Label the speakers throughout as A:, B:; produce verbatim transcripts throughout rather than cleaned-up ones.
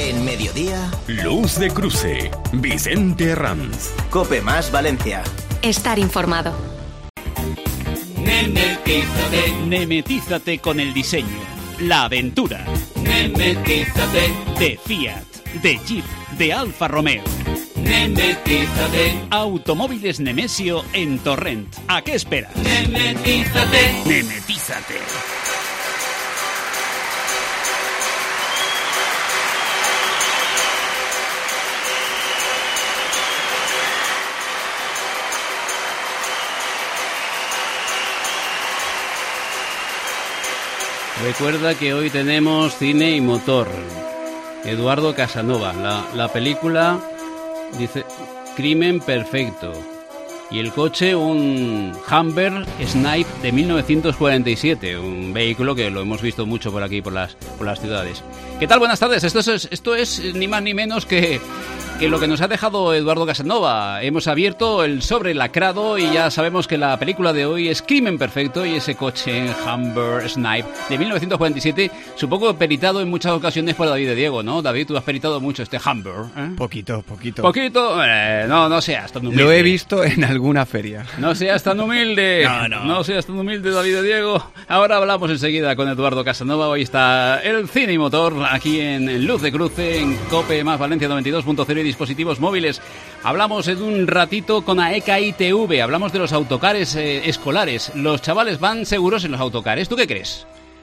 A: En Mediodía,
B: Luz de Cruce, Vicente Ranz.
A: Cope Más Valencia.
C: Estar informado.
D: Nemetízate. Nemetízate con el diseño, la aventura. Nemetízate. De Fiat, de Jeep, de Alfa Romeo. Nemetízate. Automóviles Nemesio en Torrent. ¿A qué esperas? Nemetízate. Nemetízate.
E: Recuerda que hoy tenemos cine y motor. Eduardo Casanova, la, la película dice Crimen Perfecto. Y el coche, un Humber Snipe de mil novecientos cuarenta y siete, un vehículo que lo hemos visto mucho por aquí, por las, por las ciudades. ¿Qué tal? Buenas tardes. Esto es, esto es ni más ni menos que, que lo que nos ha dejado Eduardo Casanova. Hemos abierto el sobre lacrado y ya sabemos que la película de hoy es Crimen Perfecto, y ese coche Humber Snipe de mil novecientos cuarenta y siete, supongo peritado en muchas ocasiones por David de Diego, ¿no? David, tú has peritado mucho este Humber, ¿eh?
F: Poquito, poquito.
E: ¿Poquito? Eh, no, no seas tan humilde.
F: Lo he visto en alguna feria.
E: No seas tan humilde.
F: No, no.
E: No seas tan humilde, David de Diego. Ahora hablamos enseguida con Eduardo Casanova. Hoy está el cine y motor aquí en, en Luz de Cruce, en Cope Más Valencia noventa y dos punto cero y dispositivos móviles. Hablamos en un ratito con AECA I T V. Hablamos de los autocares eh, escolares. Los chavales van seguros en los autocares. ¿Tú qué crees?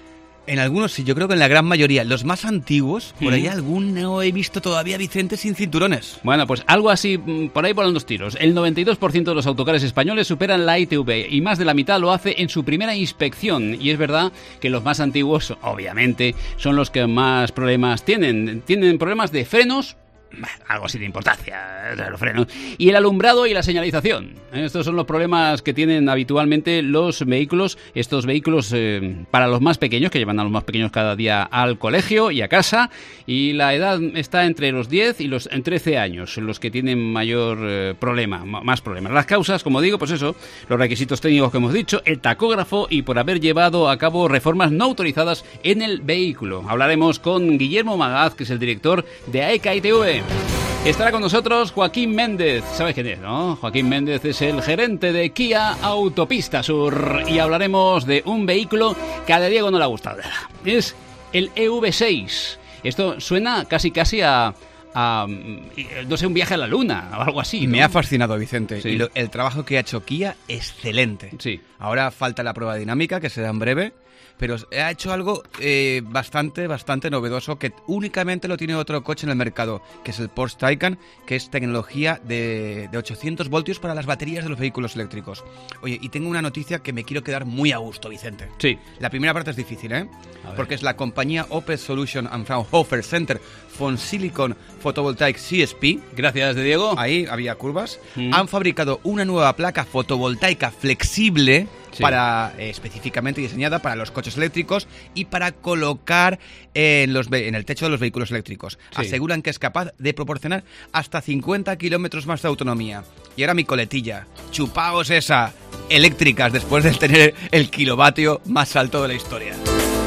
F: En algunos sí, yo creo que en la gran mayoría. Los más antiguos, por
E: ¿Mm?
F: ahí alguno he visto todavía, Vicente, sin cinturones.
E: Bueno, pues algo así, por ahí volan los tiros. El noventa y dos por ciento de los autocares españoles superan la I T V y más de la mitad lo hace en su primera inspección. Y es verdad que los más antiguos, obviamente, son los que más problemas tienen. Tienen problemas de frenos, algo así de importancia, los frenos, y el alumbrado y la señalización. Estos son los problemas que tienen habitualmente los vehículos, estos vehículos eh, para los más pequeños, que llevan a los más pequeños cada día al colegio y a casa, y la edad está entre los diez y los trece años, los que tienen mayor eh, problema, más problemas. Las causas, como digo, pues eso, los requisitos técnicos que hemos dicho, el tacógrafo y por haber llevado a cabo reformas no autorizadas en el vehículo. Hablaremos con Guillermo Magaz, que es el director de AECA I T V. Estará con nosotros Joaquín Méndez. ¿Sabes quién es, no? Joaquín Méndez es el gerente de Kia Autopista Sur. Y hablaremos de un vehículo que a De Diego no le ha gustado nada. Es el E V seis. Esto suena casi casi a... a no sé, un viaje a la luna o algo así, ¿no?
F: Me ha fascinado, Vicente.
E: Sí.
F: Y lo, el trabajo que ha hecho Kia, excelente.
E: Sí.
F: Ahora falta la prueba dinámica, que será en breve. Pero ha hecho algo eh, bastante, bastante novedoso, que únicamente lo tiene otro coche en el mercado, que es el Porsche Taycan, que es tecnología de, de ochocientos voltios para las baterías de los vehículos eléctricos. Oye, y tengo una noticia que me quiero quedar muy a gusto, Vicente.
E: Sí.
F: La primera parte es difícil, ¿eh? Porque es la compañía Opel Solution and Fraunhofer Center for Silicon Photovoltaic C S P.
E: Gracias, De Diego.
F: Ahí había curvas.
E: Mm.
F: Han fabricado una nueva placa fotovoltaica flexible,
E: Sí.
F: para eh, específicamente diseñada para los coches eléctricos y para colocar en, los ve- en el techo de los vehículos eléctricos.
E: Sí.
F: Aseguran que es capaz de proporcionar hasta cincuenta kilómetros más de autonomía. Y ahora mi coletilla, chupaos esa, eléctricas, después de tener el kilovatio más alto de la historia.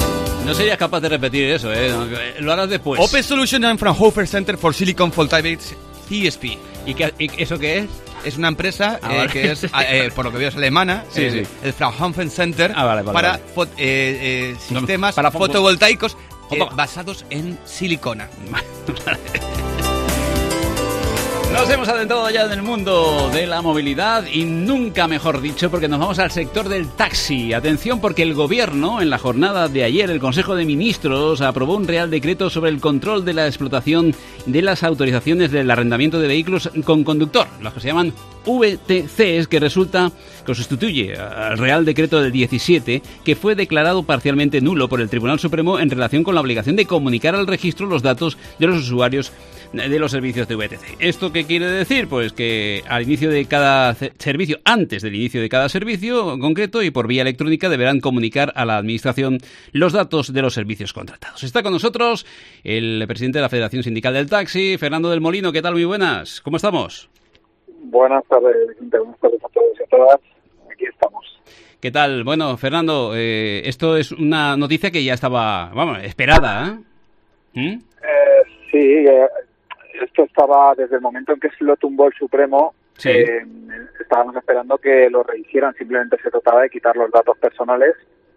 E: No serías capaz de repetir eso, ¿eh? Lo harás después.
F: Opel Solution and Fraunhofer Center for Silicon Photovoltaic C S P.
E: ¿Y, qué, y eso qué es?
F: Es una empresa
E: Ah,
F: eh,
E: vale.
F: que es, eh, por lo que veo, es alemana,
E: Sí,
F: el,
E: sí.
F: el Fraunhofer Center,
E: Ah, vale, vale,
F: para
E: vale.
F: fo- eh, eh, sistemas
E: para fo-
F: fotovoltaicos eh,
E: Opa.
F: basados en silicona.
E: Nos hemos adentrado ya en el mundo de la movilidad y nunca mejor dicho, porque nos vamos al sector del taxi. Atención, porque el gobierno, en la jornada de ayer, el Consejo de Ministros aprobó un Real Decreto sobre el control de la explotación de las autorizaciones del arrendamiento de vehículos con conductor, los que se llaman V T Cs, que resulta que sustituye al Real Decreto del diecisiete, que fue declarado parcialmente nulo por el Tribunal Supremo en relación con la obligación de comunicar al registro los datos de los usuarios de los servicios de V T C. ¿Esto qué quiere decir? Pues que al inicio de cada servicio, antes del inicio de cada servicio concreto y por vía electrónica, deberán comunicar a la Administración los datos de los servicios contratados. Está con nosotros el presidente de la Federación Sindical del Taxi, Fernando del Molino. ¿Qué tal? Muy buenas. ¿Cómo estamos?
G: Buenas tardes, buenas tardes a todos y a todas. Aquí estamos.
E: ¿Qué tal? Bueno, Fernando, eh, esto es una noticia que ya estaba, vamos, esperada, ¿eh? ¿Mm?
G: Eh, Sí, eh, esto estaba desde el momento en que se lo tumbó el Supremo.
E: Sí.
G: Eh, estábamos esperando que lo rehicieran. Simplemente se trataba de quitar los datos personales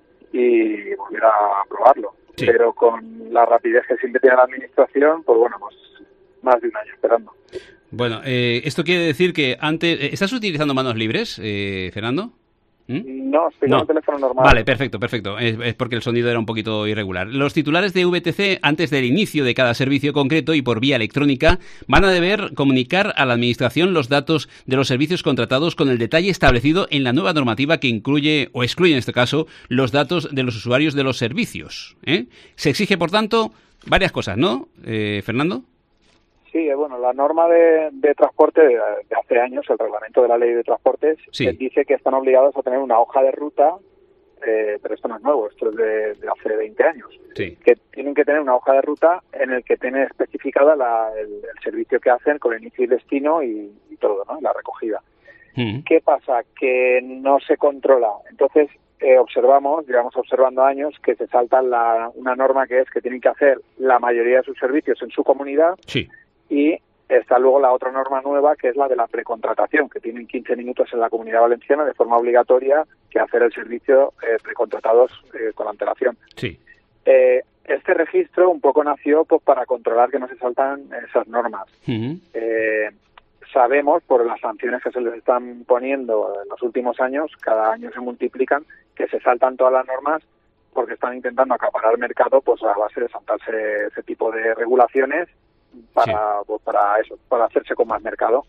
G: y volver a aprobarlo.
E: Sí.
G: Pero con la rapidez que siempre tiene la administración, pues bueno, pues más de un año esperando.
E: Bueno, eh, esto quiere decir que antes... ¿Estás utilizando manos libres, eh, Fernando? ¿Mm?
G: No, estoy
E: No.
G: con el teléfono normal.
E: Vale, perfecto, perfecto. Es, es porque el sonido era un poquito irregular. Los titulares de V T C, antes del inicio de cada servicio concreto y por vía electrónica, van a deber comunicar a la Administración los datos de los servicios contratados con el detalle establecido en la nueva normativa que incluye, o excluye en este caso, los datos de los usuarios de los servicios. ¿eh? Se exige, por tanto, varias cosas, ¿no, eh, Fernando?
G: Sí, bueno, la norma de, de transporte de, de hace años, el reglamento de la ley de transportes,
E: Sí.
G: eh, dice que están obligados a tener una hoja de ruta, eh, pero esto no es nuevo, esto es de, de hace veinte años,
E: Sí.
G: que tienen que tener una hoja de ruta en el que tiene especificada la, el, el servicio que hacen con inicio y destino y, y todo, ¿no? La recogida.
E: Mm.
G: ¿Qué pasa? Que no se controla. Entonces, eh, observamos, llevamos observando años, que se salta la, una norma que es que tienen que hacer la mayoría de sus servicios en su comunidad.
E: Sí.
G: Y está luego la otra norma nueva, que es la de la precontratación, que tienen quince minutos en la Comunidad Valenciana de forma obligatoria que hacer el servicio eh, precontratados eh, con antelación.
E: Sí.
G: Eh, este registro un poco nació pues para controlar que no se saltan esas normas.
E: Mm.
G: Eh, sabemos, por las sanciones que se les están poniendo en los últimos años, cada año se multiplican, que se saltan todas las normas porque están intentando acaparar el mercado pues a base de saltarse ese tipo de regulaciones para
E: Sí.
G: pues, para eso, para hacerse con más mercado.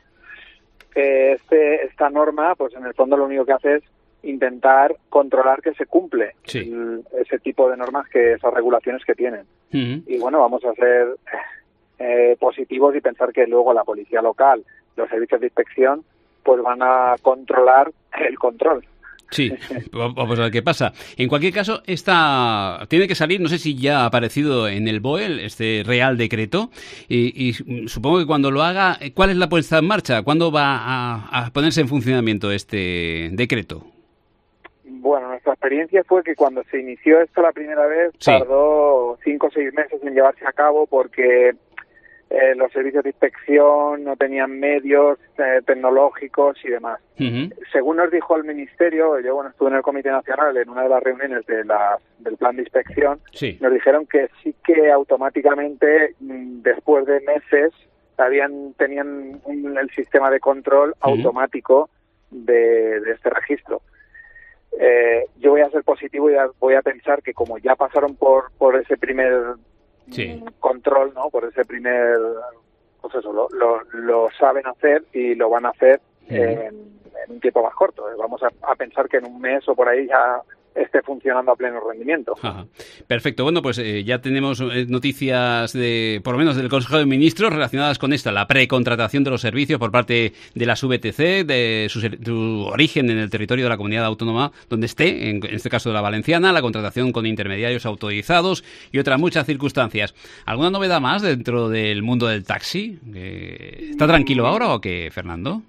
G: Eh, este esta norma, pues en el fondo lo único que hace es intentar controlar que se cumple
E: Sí.
G: el- ese tipo de normas, que esas regulaciones que tienen.
E: Mm.
G: Y bueno, vamos a ser eh, positivos y pensar que luego la policía local, los servicios de inspección, pues van a controlar el control.
E: Sí, vamos a ver qué pasa. En cualquier caso, esta tiene que salir, no sé si ya ha aparecido en el B O E, este Real Decreto, y, y supongo que cuando lo haga, ¿cuál es la puesta en marcha? ¿Cuándo va a, a ponerse en funcionamiento este decreto?
G: Bueno, nuestra experiencia fue que cuando se inició esto la primera vez,
E: Sí.
G: tardó cinco o seis meses en llevarse a cabo porque eh, los servicios de inspección no tenían medios eh, tecnológicos y demás.
E: Uh-huh.
G: Según nos dijo el Ministerio, yo bueno estuve en el Comité Nacional en una de las reuniones de la, del plan de inspección,
E: Sí.
G: nos dijeron que sí que automáticamente, mm, después de meses, habían tenían un- el sistema de control
E: Ujú.
G: automático de, de este registro. Eh, yo voy a ser positivo y voy a pensar que como ya pasaron por por ese primer
E: Sí.
G: mm, control, ¿no? Por ese primer, pues eso, lo, lo, lo saben hacer y lo van a hacer
E: Ujú.
G: en, en un tiempo más corto. Vamos a, a pensar que en un mes o por ahí ya esté funcionando a pleno rendimiento.
E: Ajá. Perfecto. Bueno, pues eh, ya tenemos eh, noticias de, por lo menos del Consejo de Ministros relacionadas con esta, la precontratación de los servicios por parte de las V T C, de su, ser- su origen en el territorio de la comunidad autónoma donde esté, en, en este caso de la valenciana, la contratación con intermediarios autorizados y otras muchas circunstancias. ¿Alguna novedad más dentro del mundo del taxi? Eh, ¿Está tranquilo ahora o qué, Fernando?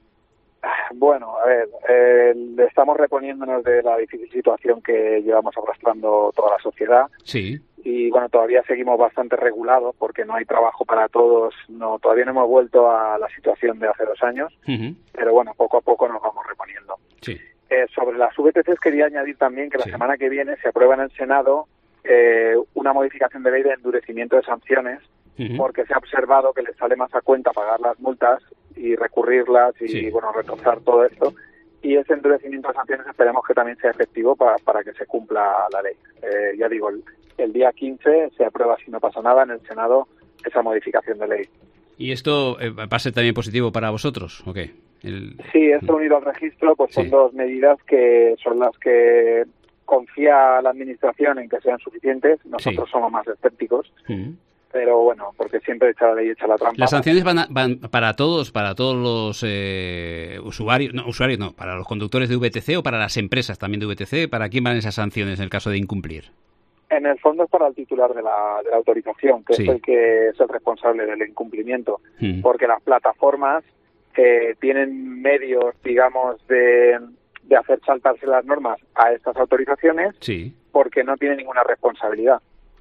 G: Bueno, a ver, eh, estamos reponiéndonos de la difícil situación que llevamos arrastrando toda la sociedad.
E: Sí.
G: Y bueno, todavía seguimos bastante regulados porque no hay trabajo para todos. No, todavía no hemos vuelto a la situación de hace dos años,
E: Uh-huh.
G: pero bueno, poco a poco nos vamos reponiendo.
E: Sí.
G: Eh, sobre las V T Cs quería añadir también que la
E: Sí.
G: semana que viene se aprueba en el Senado eh, una modificación de ley de endurecimiento de sanciones,
E: Uh-huh.
G: porque se ha observado que les sale más a cuenta pagar las multas y recurrirlas y
E: Sí.
G: bueno, retrasar todo esto. Y ese endurecimiento de sanciones esperemos que también sea efectivo para, para que se cumpla la ley. Eh, ya digo, el, el día quince se aprueba, si no pasa nada, en el Senado esa modificación de ley.
E: ¿Y esto eh, va a ser también positivo para vosotros o qué? El...
G: Sí, esto unido al registro, pues son
E: Sí.
G: dos medidas que son las que confía la Administración en que sean suficientes. Nosotros
E: Sí.
G: somos más escépticos,
E: Uh-huh.
G: pero bueno, porque siempre echa la ley, echa la trampa.
E: Las sanciones van, a- van para todos, para todos los eh, usuarios, no, usuarios no, para los conductores de V T C o para las empresas también de V T C. ¿Para quién van esas sanciones en el caso de incumplir?
G: En el fondo es para el titular de la, de la autorización, que
E: Sí.
G: es el que es el responsable del incumplimiento,
E: Mm.
G: porque las plataformas eh, tienen medios, digamos, de, de hacer saltarse las normas a estas autorizaciones
E: Sí.
G: porque no tienen ninguna responsabilidad.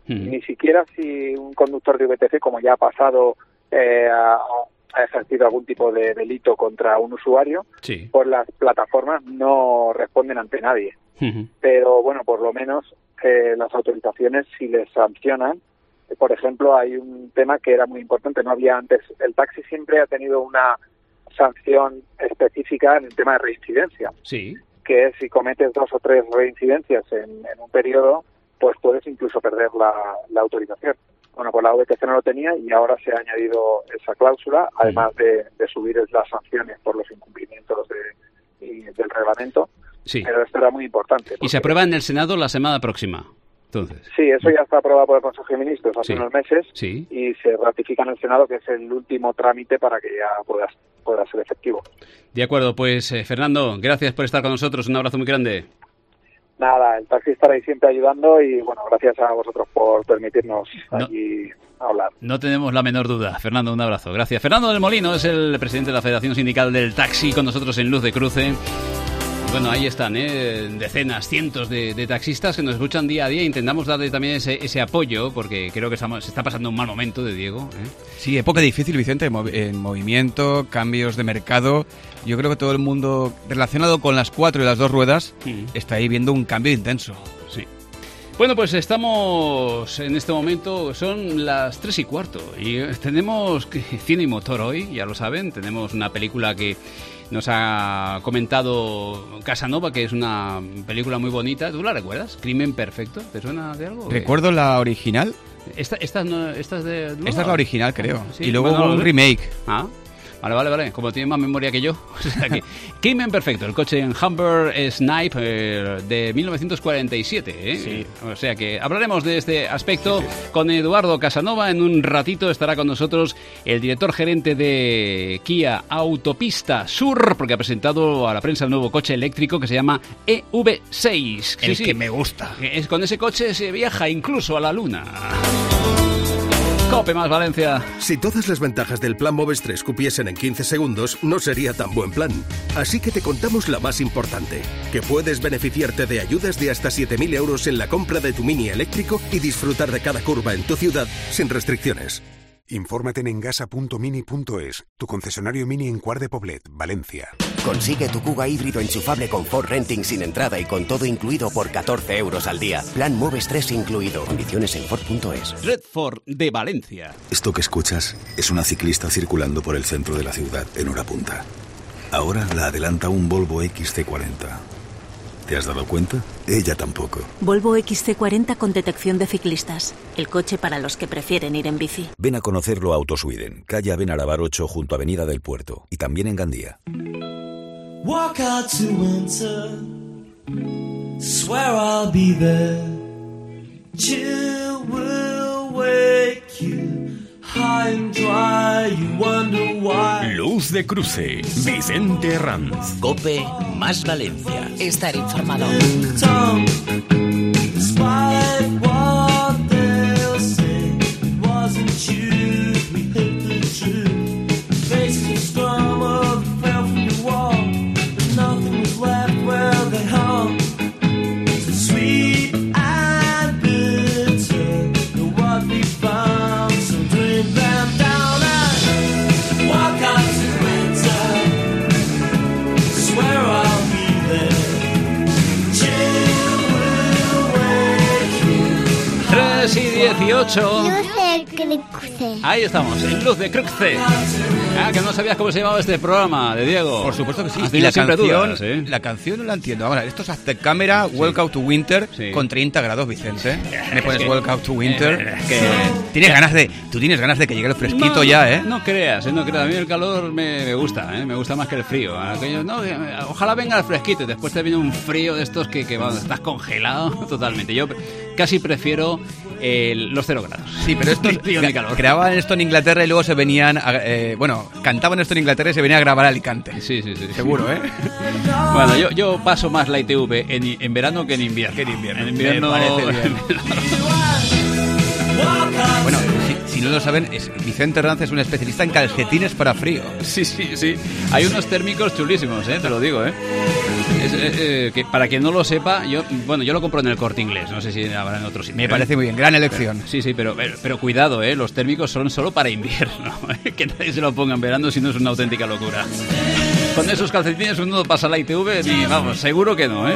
G: Mm. Ni siquiera si un conductor de V T C, como ya ha pasado, eh, ha, ha ejercido algún tipo de delito contra un usuario,
E: sí.
G: pues las plataformas no responden ante nadie. Uh-huh. Pero bueno, por lo menos eh, las autorizaciones sí les sancionan. Por ejemplo, hay un tema que era muy importante, no había antes. El taxi siempre ha tenido una sanción específica en el tema de reincidencia.
E: Sí.
G: Que es si cometes dos o tres reincidencias en, en un periodo, pues puedes incluso perder la, la autorización. Bueno, pues la V T C no lo tenía y ahora se ha añadido esa cláusula, además de, de subir las sanciones por los incumplimientos de, y del reglamento.
E: Sí.
G: Pero esto era muy importante.
E: Y se aprueba en el Senado la semana próxima. Entonces.
G: Sí, eso ya está aprobado por el Consejo de Ministros hace
E: sí.
G: unos meses
E: sí.
G: y se ratifica en el Senado, que es el último trámite para que ya pueda, pueda ser efectivo.
E: De acuerdo, pues eh, Fernando, gracias por estar con nosotros. Un abrazo muy grande.
G: Nada, el taxi estará ahí siempre ayudando y bueno, gracias a vosotros por permitirnos
E: no,
G: aquí hablar.
E: No tenemos la menor duda. Fernando, un abrazo. Gracias. Fernando del Molino es el presidente de la Federación Sindical del Taxi, con nosotros en Luz de Cruce. Bueno, ahí están, ¿eh? Decenas, cientos de, de taxistas que nos escuchan día a día. Intentamos darle también ese, ese apoyo, porque creo que estamos, se está pasando un mal momento de Diego, ¿eh?
F: Sí, época difícil, Vicente, en, movi- en movimiento, cambios de mercado. Yo creo que todo el mundo relacionado con las cuatro y las dos ruedas sí. está ahí viendo un cambio intenso.
E: Sí. Bueno, pues estamos en este momento, son las tres y cuarto, y tenemos cine y motor hoy, ya lo saben. Tenemos una película que nos ha comentado Casanova, que es una película muy bonita. ¿Tú la recuerdas? Crimen Perfecto. ¿Te suena de algo?
F: Recuerdo la original.
E: Esta, esta, no, esta es de... ¿no?
F: Esta es la original, creo.
E: Sí,
F: y luego
E: bueno,
F: un remake.
E: Ah, vale, vale, vale. Como tiene más memoria que yo. O sea que, Crimen Perfecto, el coche en Humber Snipe eh, de mil novecientos cuarenta y siete. ¿eh?
F: Sí.
E: O sea que hablaremos de este aspecto sí, sí. con Eduardo Casanova. En un ratito estará con nosotros el director gerente de Kia Autopista Sur, porque ha presentado a la prensa el nuevo coche eléctrico que se llama E V seis.
F: El
E: sí,
F: que
E: sí.
F: me gusta.
E: Es, con ese coche se viaja incluso a la luna. Cope más Valencia.
C: Si todas las ventajas del plan Moves tres cupiesen en quince segundos, no sería tan buen plan. Así que te contamos la más importante, que puedes beneficiarte de ayudas de hasta siete mil euros en la compra de tu Mini eléctrico y disfrutar de cada curva en tu ciudad sin restricciones.
H: Infórmate en engasa punto mini punto es, tu concesionario Mini en Cuart de Poblet, Valencia.
I: Consigue tu Kuga híbrido enchufable con Ford Renting sin entrada y con todo incluido por catorce euros al día. Plan Moves tres incluido. Condiciones en Ford punto es.
E: Red Ford de Valencia.
J: Esto que escuchas es una ciclista circulando por el centro de la ciudad en hora punta. Ahora la adelanta un Volvo X C cuarenta. ¿Te has dado cuenta? Ella tampoco.
K: Volvo X C cuarenta con detección de ciclistas. El coche para los que prefieren ir en bici.
J: Ven a conocerlo a Autosweden, calle Benarabar ocho junto a Avenida del Puerto. Y también en Gandía.
L: Walk out to winter, swear I'll be there. Chill will wake you, high and dry, you wonder why.
B: Luz de Cruce, Vicente Ranz.
M: Cope más Valencia.
K: Estar informado.
L: Tom, despite what they'll say, it wasn't you, we hit the truth. Faces the scrum of fell from the wall. Nothing was left where they hung. So sweet and bitter, what we found. So drink them down and walk out to winter. Swear I'll be there. Chill will wake you.
E: tres y dieciocho.
N: Luz de Cruce.
E: Ahí estamos, en Luz de Cruce. Ah, que no sabías cómo se llamaba este programa, de Diego.
F: Por supuesto que sí.
E: Y la canción, dudas, ¿eh?
F: la canción no la entiendo. Ahora, esto es Aztec Cámara, sí. Welcome to Winter, sí. con treinta grados, Vicente. Me pones es que, Welcome to Winter.
E: Es que,
F: tienes ganas de, tú tienes ganas de que llegue el fresquito
E: no,
F: ya, ¿eh?
E: No creas, ¿eh? no creas. A mí el calor me, me gusta, ¿eh? Me gusta más que el frío. Aquello, no, ojalá venga el fresquito y después te viene un frío de estos que, que bueno, estás congelado totalmente. Yo casi prefiero eh, los cero grados.
F: Sí, pero esto creaban esto en Inglaterra y luego se venían, a, eh, bueno, cantaban esto en Inglaterra y se venían a grabar a Alicante.
E: Sí, sí, sí.
F: Seguro, ¿eh?
E: Bueno, yo, yo paso más la I T V en, en verano que en invierno.
F: Que en invierno.
E: En invierno
F: me parece bien. Bueno, si, si y no lo saben, es, Vicente Herranz es un especialista en calcetines para frío.
E: Sí, sí, sí. Hay unos térmicos chulísimos, ¿eh? Te lo digo, ¿eh? Es, eh, eh, que para quien no lo sepa, yo bueno, yo lo compro en el Corte Inglés, no sé si habrá en otros sitios.
F: Me parece muy bien, gran elección.
E: Pero, sí, sí, pero, pero, pero cuidado, ¿eh? Los térmicos son solo para invierno, ¿eh? Que nadie se lo ponga en verano, si no es una auténtica locura. Con esos calcetines uno pasa la I T V y vamos, seguro que no, ¿eh?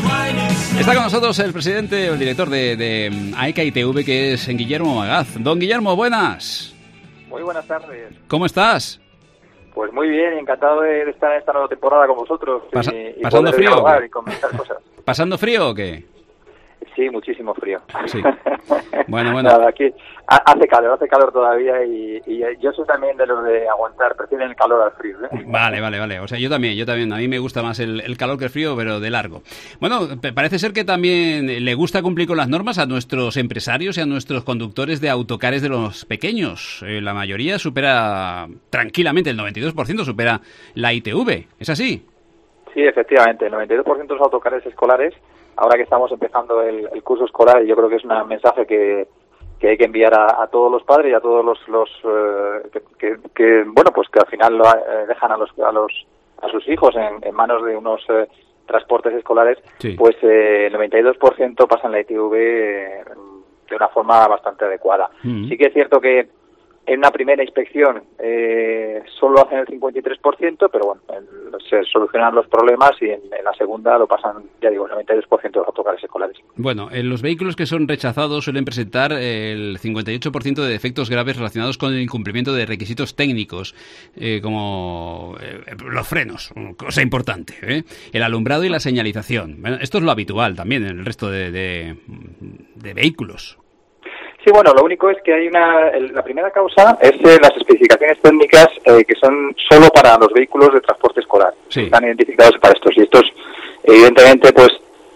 E: Está con nosotros el presidente, el director de, de AECA I T V, que es Guillermo Magaz. Don Guillermo, buenas.
O: Muy buenas tardes.
E: ¿Cómo estás?
O: Pues muy bien, encantado de estar en esta nueva temporada con vosotros.
E: Pasa,
O: y, y
E: ¿Pasando
O: poder
E: frío?
O: dialogar y comentar cosas.
E: ¿Pasando frío o qué?
O: Sí, muchísimo frío.
E: Sí. Bueno, bueno.
O: Nada, aquí hace calor, hace calor todavía y, y yo soy también de los de aguantar, prefieren el calor al frío, ¿eh?
E: Vale, vale, vale. O sea, yo también, yo también. A mí me gusta más el, el calor que el frío, pero de largo. Bueno, parece ser que también le gusta cumplir con las normas a nuestros empresarios y a nuestros conductores de autocares de los pequeños. Eh, la mayoría supera tranquilamente, el noventa y dos por ciento supera la I T V. ¿Es así?
O: Sí, efectivamente. El noventa y dos por ciento de los autocares escolares, ahora que estamos empezando el, el curso escolar, y yo creo que es un mensaje que, que hay que enviar a, a todos los padres y a todos los, los eh, que, que, que, bueno, pues que al final lo, eh, dejan a los a los a sus hijos en, en manos de unos eh, transportes escolares, sí. Pues eh, el noventa y dos por ciento pasan la I T V eh, de una forma bastante adecuada. Mm. Sí que es cierto que en una primera inspección eh, solo hacen el cincuenta y tres por ciento, pero bueno, en, se solucionan los problemas y en, en la segunda lo pasan, ya digo, el noventa y dos por ciento de los autocares escolares.
E: Bueno, en los vehículos que son rechazados suelen presentar el cincuenta y ocho por ciento de defectos graves relacionados con el incumplimiento de requisitos técnicos, eh, como eh, los frenos, cosa importante, ¿eh? El alumbrado y la señalización. Bueno, esto es lo habitual también en el resto de, de, de vehículos.
O: Sí, bueno, lo único es que hay una... El, la primera causa es eh, las especificaciones técnicas eh, que son solo para los vehículos de transporte escolar. Sí. Están identificados para estos. Y estos, evidentemente, pues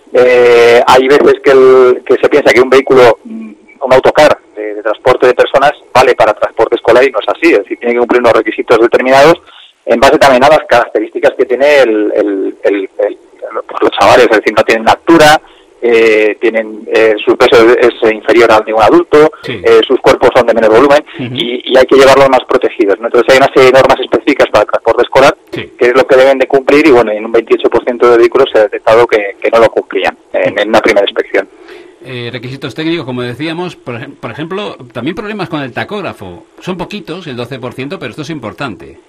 O: eh, hay veces que, el, que se piensa que un vehículo, un autocar de, de transporte de personas, vale para transporte escolar y no es así. Es decir, tiene que cumplir unos requisitos determinados en base también a las características que tiene el, el, el, el, el, los chavales. Es decir, no tienen altura... Eh, tienen eh, su peso es inferior al de un adulto, sí. eh, sus cuerpos son de menor volumen, uh-huh. y, y hay que llevarlos más protegidos, ¿no? Entonces hay una serie de normas específicas para el transporte escolar, sí. que es lo que deben de cumplir, y bueno, en un veintiocho por ciento de vehículos se ha detectado que, que no lo cumplían en, en una primera inspección.
E: Eh, requisitos técnicos, como decíamos, por, por ejemplo, también problemas con el tacógrafo. Son poquitos, el doce por ciento, pero esto es importante.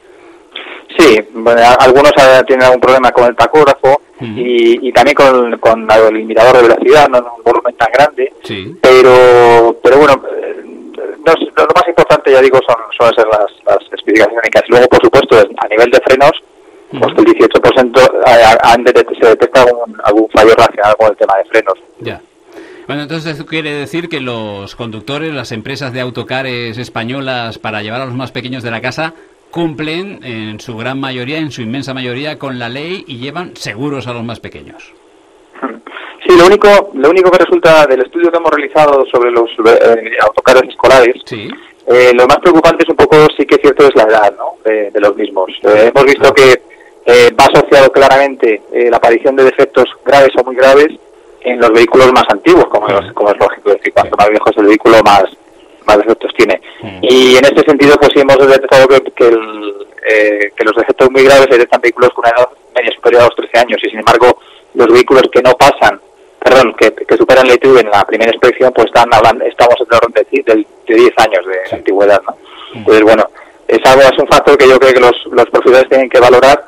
O: Sí, bueno, algunos tienen algún problema con el tacógrafo, uh-huh. y, y también con, con el limitador de velocidad, no en un volumen tan grande, sí. pero pero bueno, no, lo más importante, ya digo, son suelen ser las, las especificaciones técnicas. Luego, por supuesto, a nivel de frenos, uh-huh. pues el dieciocho por ciento han de, se detecta algún, algún fallo relacionado con el tema de frenos.
E: Ya. Bueno, entonces eso quiere decir que los conductores, las empresas de autocares españolas para llevar a los más pequeños de la casa, cumplen en su gran mayoría, en su inmensa mayoría, con la ley y llevan seguros a los más pequeños.
O: Sí, lo único, lo único que resulta del estudio que hemos realizado sobre los eh, autocares escolares, sí. eh, lo más preocupante es un poco, sí que es cierto, es la edad, ¿no?, de, de los mismos. Eh, hemos visto que eh, va asociado claramente eh, la aparición de defectos graves o muy graves en los vehículos más antiguos, como, sí. los, como es lógico decir, cuanto más viejo es el vehículo, más más defectos tiene. Mm. Y en este sentido, pues sí hemos detectado que, que, el, eh, que los defectos muy graves se detectan vehículos con una edad media superior a los trece años, y sin embargo, los vehículos que no pasan, perdón, que, que superan la I T V en la primera inspección, pues están hablando, estamos en orden de, de, de diez años de sí. antigüedad, ¿no? Mm. Entonces, bueno, es algo, es un factor que yo creo que los, los profesionales tienen que valorar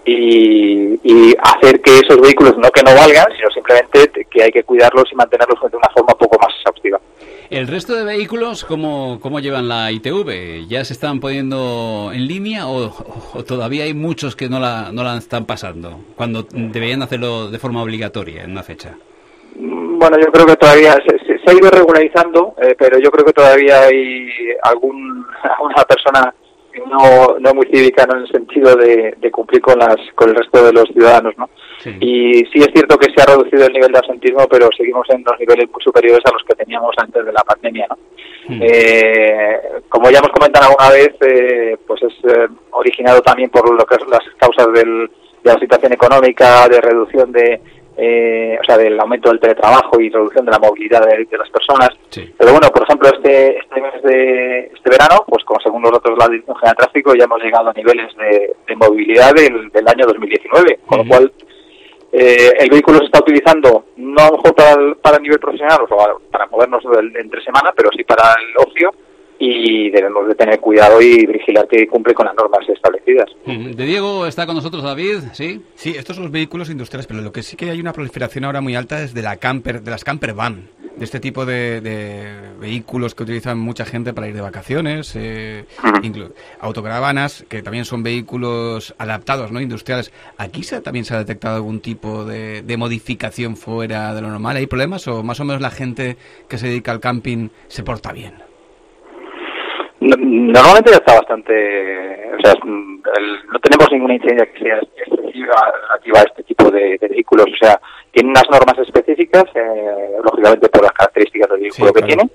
O: y, y hacer que esos vehículos no que no valgan, sino simplemente que hay que cuidarlos y mantenerlos de una forma un poco más exhaustiva.
E: ¿El resto de vehículos cómo, cómo llevan la I T V? ¿Ya se están poniendo en línea o, o todavía hay muchos que no la, no la están pasando, cuando deberían hacerlo de forma obligatoria en una fecha?
O: Bueno, yo creo que todavía se, se, se ha ido regularizando, eh, pero yo creo que todavía hay algún alguna persona no no muy cívica, ¿no?, en el sentido de, de cumplir con las con el resto de los ciudadanos, ¿no? Sí. Y sí es cierto que se ha reducido el nivel de absentismo, pero seguimos en los niveles muy superiores a los que teníamos antes de la pandemia, ¿no? Mm. Eh, como ya hemos comentado alguna vez, eh, pues es eh, originado también por lo que es las causas del, de la situación económica, de reducción de eh, o sea, del aumento del teletrabajo y reducción de la movilidad de, de las personas.
E: Sí.
O: Pero bueno, por ejemplo, este este mes de este verano, pues como según los datos de la Dirección General de Tráfico, ya hemos llegado a niveles de, de movilidad del, del año dos mil diecinueve, con uh-huh. lo cual eh, el vehículo se está utilizando no a lo mejor para el, para el nivel profesional, o sea, para movernos del, entre semana, pero sí para el ocio, y debemos de tener cuidado y vigilar que cumple con las normas establecidas.
E: De Diego está con nosotros David, ¿sí?
F: Sí, estos son los vehículos industriales, pero lo que sí que hay una proliferación ahora muy alta es de la camper, de las camper van, de este tipo de, de vehículos que utilizan mucha gente para ir de vacaciones, eh, inclu- autocaravanas, que también son vehículos adaptados, ¿no? Industriales. ¿Aquí se, también se ha detectado algún tipo de, de modificación fuera de lo normal? ¿Hay problemas o más o menos la gente que se dedica al camping se porta bien?
O: Normalmente ya está bastante, o sea, el, no tenemos ninguna incidencia que sea excesiva relativa a este tipo de, de vehículos, o sea, tienen unas normas específicas, eh, lógicamente por las características del vehículo sí, que claro. tiene,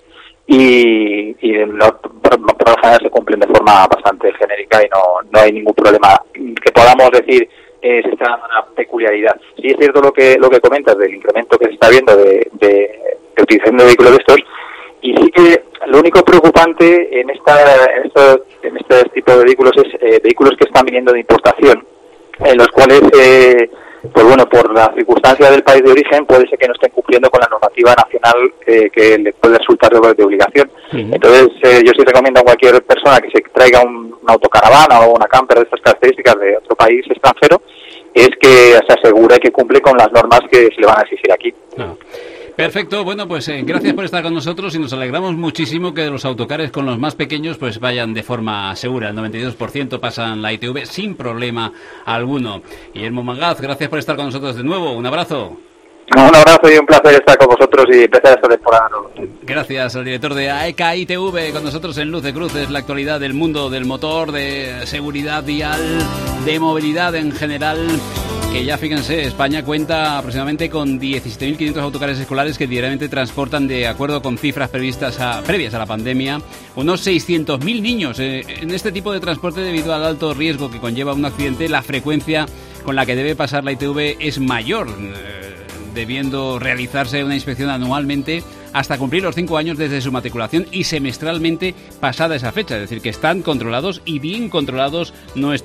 O: y, y no, por, por lo general se cumplen de forma bastante genérica y no, no hay ningún problema que podamos decir eh, se está dando una peculiaridad. Sí es cierto lo que lo que comentas del incremento que se está viendo de, de, de utilización de vehículos de estos. Y sí que lo único preocupante en esta en, esto, en este tipo de vehículos es eh, vehículos que están viniendo de importación, en los cuales, eh, pues bueno, por la circunstancia del país de origen, puede ser que no estén cumpliendo con la normativa nacional eh, que le puede resultar de, de obligación. Uh-huh. Entonces, eh, yo sí recomiendo a cualquier persona que se traiga un, una autocaravana o una camper de estas características de otro país extranjero, es que se asegure que cumple con las normas que se le van a exigir aquí.
E: No. Perfecto, bueno, pues eh, gracias por estar con nosotros y nos alegramos muchísimo que los autocares con los más pequeños pues vayan de forma segura. El noventa y dos por ciento pasan la I T V sin problema alguno. Guillermo Mangaz, gracias por estar con nosotros de nuevo. Un abrazo.
O: Un abrazo y un placer estar con vosotros y empezar esta temporada.
E: Gracias al director de A E C A I T V con nosotros en Luz de Cruces, la actualidad del mundo del motor, de seguridad vial, de movilidad en general. Que ya fíjense, España cuenta aproximadamente con diecisiete mil quinientos autocares escolares que diariamente transportan, de acuerdo con cifras previstas a, previas a la pandemia, unos seiscientos mil niños. Eh, en este tipo de transporte, debido al alto riesgo que conlleva un accidente, la frecuencia con la que debe pasar la I T V es mayor, eh, debiendo realizarse una inspección anualmente hasta cumplir los cinco años desde su matriculación y semestralmente pasada esa fecha. Es decir, que están controlados y bien controlados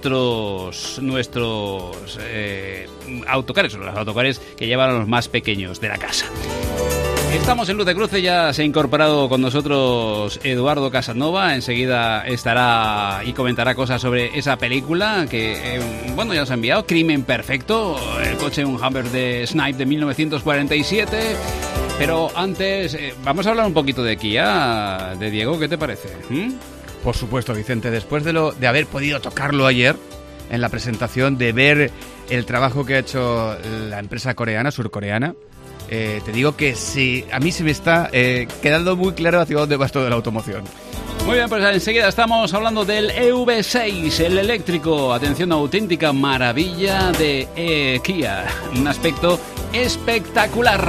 E: nuestros nuestros eh, autocares, los autocares que llevan a los más pequeños de la casa. Estamos en Luz de Cruce, ya se ha incorporado con nosotros Eduardo Casanova, enseguida estará y comentará cosas sobre esa película que, eh, bueno, ya os ha enviado, Crimen Perfecto, el coche un Hummer de Snipe de mil novecientos cuarenta y siete, pero antes eh, vamos a hablar un poquito de Kia, de Diego, ¿qué te parece? ¿Mm?
F: Por supuesto, Vicente, después de, lo, de haber podido tocarlo ayer en la presentación, de ver el trabajo que ha hecho la empresa coreana, surcoreana, Eh, te digo que sí, a mí se me está eh, quedando muy claro hacia dónde va esto de la automoción.
E: Muy bien, pues enseguida estamos hablando del E V seis, el eléctrico. Atención, auténtica maravilla de eh, Kia. Un aspecto espectacular.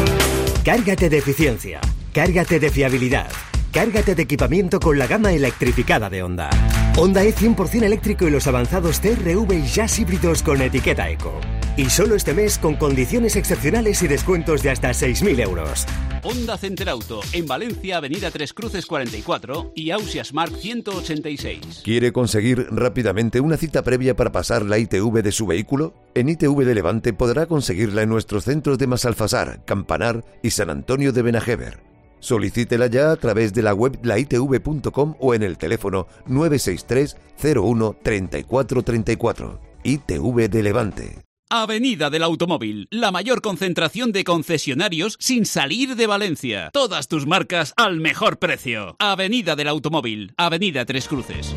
P: Cárgate de eficiencia, cárgate de fiabilidad, cárgate de equipamiento con la gama electrificada de Honda. Honda E cien por ciento eléctrico y los avanzados T R V y Jazz híbridos con etiqueta Eco. Y solo este mes con condiciones excepcionales y descuentos de hasta seis mil euros.
D: Honda Center Auto, en Valencia, Avenida Tres Cruces cuarenta y cuatro y Ausias Mark ciento ochenta y seis.
Q: ¿Quiere conseguir rápidamente una cita previa para pasar la I T V de su vehículo? En I T V de Levante podrá conseguirla en nuestros centros de Masalfasar, Campanar y San Antonio de Benajever. Solicítela ya a través de la web la i t v punto com o en el teléfono nueve seis tres cero uno treinta y cuatro treinta y cuatro. I T V de Levante.
D: Avenida del Automóvil, la mayor concentración de concesionarios sin salir de Valencia. Todas tus marcas al mejor precio. Avenida del Automóvil, Avenida Tres Cruces.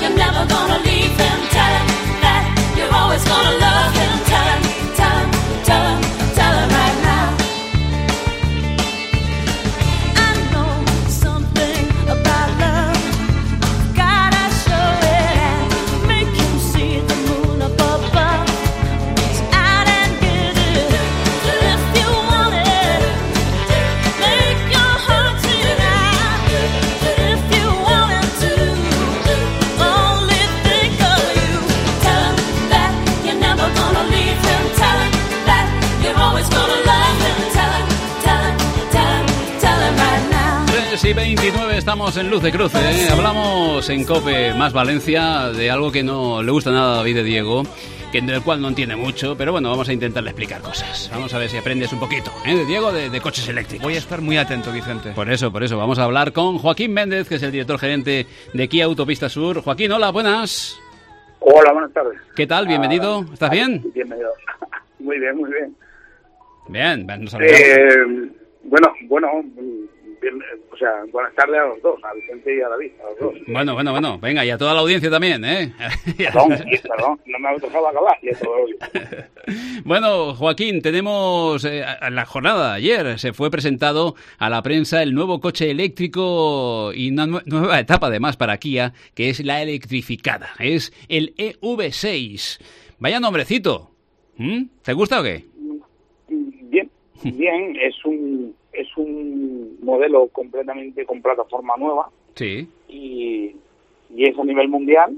L: Gonna love him, tell him, tell him, tell him.
E: y veintinueve, estamos en Luz de Cruce, ¿eh? Hablamos en COPE Más Valencia de algo que no le gusta nada a David de Diego, que del cual no entiende mucho, pero bueno, vamos a intentarle explicar cosas. Vamos a ver si aprendes un poquito, ¿eh? De Diego, de, de coches eléctricos.
F: Voy a estar muy atento, Vicente.
E: Por eso, por eso, vamos a hablar con Joaquín Méndez, que es el director gerente de Kia Autopista Sur. Joaquín, hola, buenas.
R: Hola, buenas tardes.
E: ¿Qué tal? Bienvenido. ¿Estás bien?
R: Bienvenido. Muy bien, muy bien.
E: Bien, nos
R: eh, bueno, bueno, bien, o sea, buenas tardes a los dos, a Vicente y a David, a los dos.
E: Bueno, bueno, bueno, venga, y a toda la audiencia también, ¿eh?
R: Perdón, perdón, no me ha dejado acabar. Y a todos.
E: Bueno, Joaquín, tenemos eh, en la jornada de ayer se fue presentado a la prensa el nuevo coche eléctrico y una nu- nueva etapa además para Kia, que es la electrificada, es el E V seis. Vaya nombrecito. ¿Mm? ¿Te gusta o qué?
R: Bien, bien, es un es un modelo completamente con plataforma nueva.
E: Sí.
R: Y, y es a nivel mundial.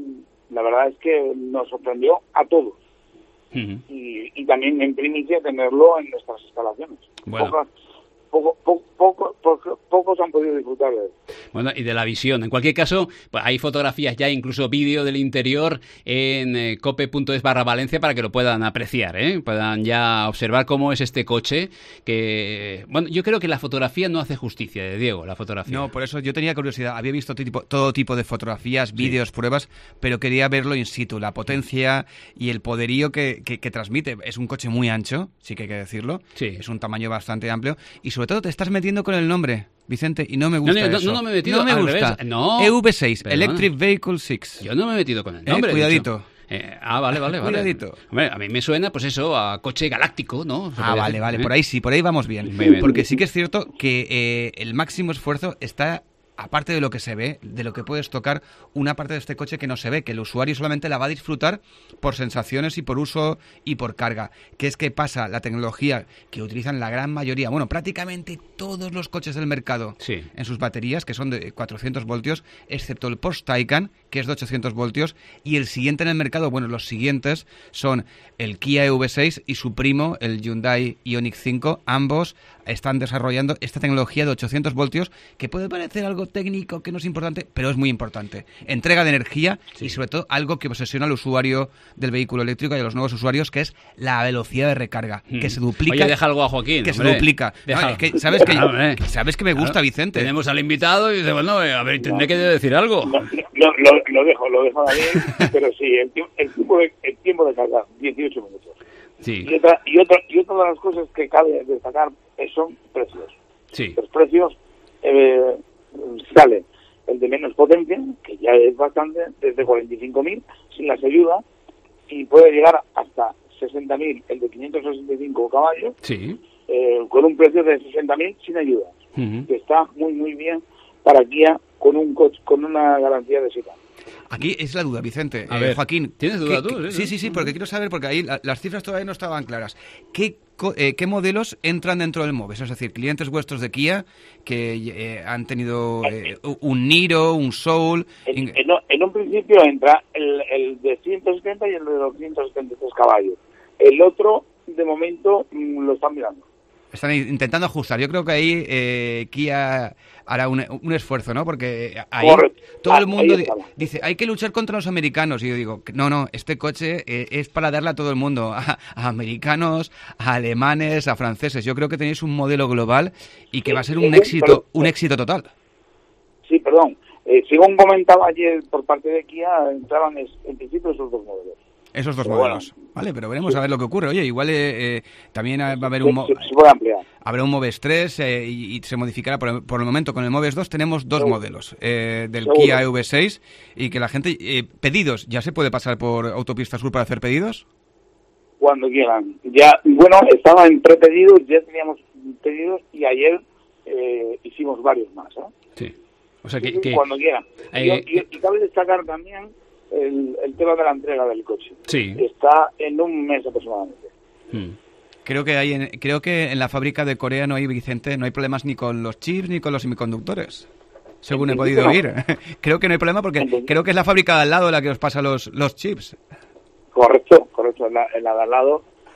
R: La verdad es que nos sorprendió a todos.
E: Uh-huh.
R: Y, y también en primicia tenerlo en nuestras instalaciones.
E: Bueno.
R: Pocas, poco, poco, poco, poco, pocos han podido disfrutar de él.
E: Bueno, y de la visión. En cualquier caso, pues hay fotografías ya, incluso vídeo del interior en eh, cope.es barra Valencia para que lo puedan apreciar, ¿eh? Puedan ya observar cómo es este coche, que... Bueno, yo creo que la fotografía no hace justicia, de Diego, la fotografía.
F: No, por eso yo tenía curiosidad. Había visto tipo, todo tipo de fotografías, vídeos, sí. pruebas, pero quería verlo in situ, la potencia y el poderío que, que, que transmite. Es un coche muy ancho, sí que hay que decirlo.
E: Sí.
F: Es un tamaño bastante amplio y sobre todo te estás metiendo con el nombre, Vicente, y no me gusta
E: no, no,
F: eso.
E: No, no me he metido,
F: no me
E: al
F: gusta.
E: Revés. No.
F: E V seis,
E: Perdona.
F: Electric Vehicle seis.
E: Yo no me he metido con el nombre.
F: Eh, cuidadito.
E: Eh, ah, vale, vale, vale.
F: Cuidadito.
E: Hombre, a mí me suena, pues eso, a coche galáctico, ¿no?
F: Ah, vale,
E: decir,
F: vale,
E: ¿eh?
F: por ahí sí, por ahí vamos bien.
E: Muy bien.
F: Porque sí que es cierto que eh, el máximo esfuerzo está... Aparte de lo que se ve, de lo que puedes tocar, una parte de este coche que no se ve, que el usuario solamente la va a disfrutar por sensaciones y por uso y por carga. Que es que pasa la tecnología que utilizan la gran mayoría, bueno, prácticamente todos los coches del mercado
E: sí.
F: en sus baterías, que son de cuatrocientos voltios, excepto el Porsche Taycan, que es de ochocientos voltios, y el siguiente en el mercado, bueno, los siguientes son el Kia E V seis y su primo, el Hyundai Ioniq cinco, ambos están desarrollando esta tecnología de ochocientos voltios, que puede parecer algo técnico, que no es importante, pero es muy importante. Entrega de energía sí. y sobre todo algo que obsesiona al usuario del vehículo eléctrico y a los nuevos usuarios, que es la velocidad de recarga, hmm. que se duplica.
E: Oye, deja algo a Joaquín.
F: Que
E: hombre.
F: se duplica. No, es que, ¿sabes, que,
E: ah,
F: ¿Sabes que me gusta,
E: claro.
F: Vicente?
E: Tenemos al invitado y dice, bueno, a ver, tendré que decir algo.
R: No, no, lo, lo dejo, lo dejo David, pero sí, el, el, tiempo de, el tiempo de carga, dieciocho minutos.
E: Sí.
R: Y otra, y, otra, y otra de las cosas que cabe destacar son precios.
E: Sí.
R: Los precios eh, salen el de menos potencia, que ya es bastante, desde cuarenta y cinco mil sin las ayudas, y puede llegar hasta sesenta mil, el de quinientos sesenta y cinco caballos,
E: sí.
R: eh, con un precio de sesenta mil sin ayudas,
E: uh-huh.
R: que está muy muy bien para Kia, con un coche, con una garantía de siete años.
F: Aquí es la duda, Vicente.
E: A
F: eh,
E: ver,
F: Joaquín.
E: ¿tienes duda
F: ¿qué,
E: tú?
F: Qué, sí, sí, sí, porque quiero saber, porque ahí la, las cifras todavía no estaban claras. ¿Qué, eh, ¿Qué modelos entran dentro del MOVES? Es decir, clientes vuestros de Kia que eh, han tenido eh, un Niro, un Soul...
R: En, en, en un principio entra el, el de ciento setenta y el de doscientos setenta y tres caballos. El otro, de momento, lo están mirando.
F: Están intentando ajustar. Yo creo que ahí eh, Kia hará un, un esfuerzo, ¿no? Porque ahí
R: Correcto.
F: todo
R: ah,
F: el mundo
R: di-
F: dice, hay que luchar contra los americanos. Y yo digo, no, no, este coche eh, es para darle a todo el mundo, a, a americanos, a alemanes, a franceses. Yo creo que tenéis un modelo global y que
R: sí,
F: va a ser
R: sí,
F: un
R: sí,
F: éxito,
R: pero,
F: un éxito total.
R: Sí, perdón. Eh, según comentaba ayer por parte de Kia, entraban es, en principio esos dos modelos.
F: Esos dos
R: pero
F: modelos.
R: Bueno,
F: vale, pero veremos
R: sí.
F: a ver lo que ocurre. Oye, igual eh, eh, también va a haber un... Mo-
R: se, se puede ampliar.
F: Habrá un MOVES tres eh, y, y se modificará. Por el, por el momento, con el MOVES dos tenemos dos
R: Seguro.
F: modelos. Eh, del
R: Seguro.
F: Kia E V seis y que la gente... Eh, pedidos, ¿ya se puede pasar por Autopista Sur para hacer pedidos?
R: Cuando quieran. Ya, bueno, estaba en prepedidos, ya teníamos pedidos y ayer eh, hicimos varios más. ¿eh?
E: Sí. O sea que...
R: Sí,
E: que
R: cuando quieran.
E: eh,
R: y, y, y cabe destacar también el, el tema de la entrega del coche.
E: Sí.
R: Está en un mes aproximadamente.
E: Hmm.
F: Creo que hay en, creo que en la fábrica de Corea no hay, Vicente, no hay problemas ni con los chips ni con los semiconductores. Según he podido
R: no.
F: oír. Creo que no hay problema porque
R: Entonces,
F: creo que es la fábrica de al lado la que os pasa los, los chips.
R: Correcto, correcto. En la, en la de al lado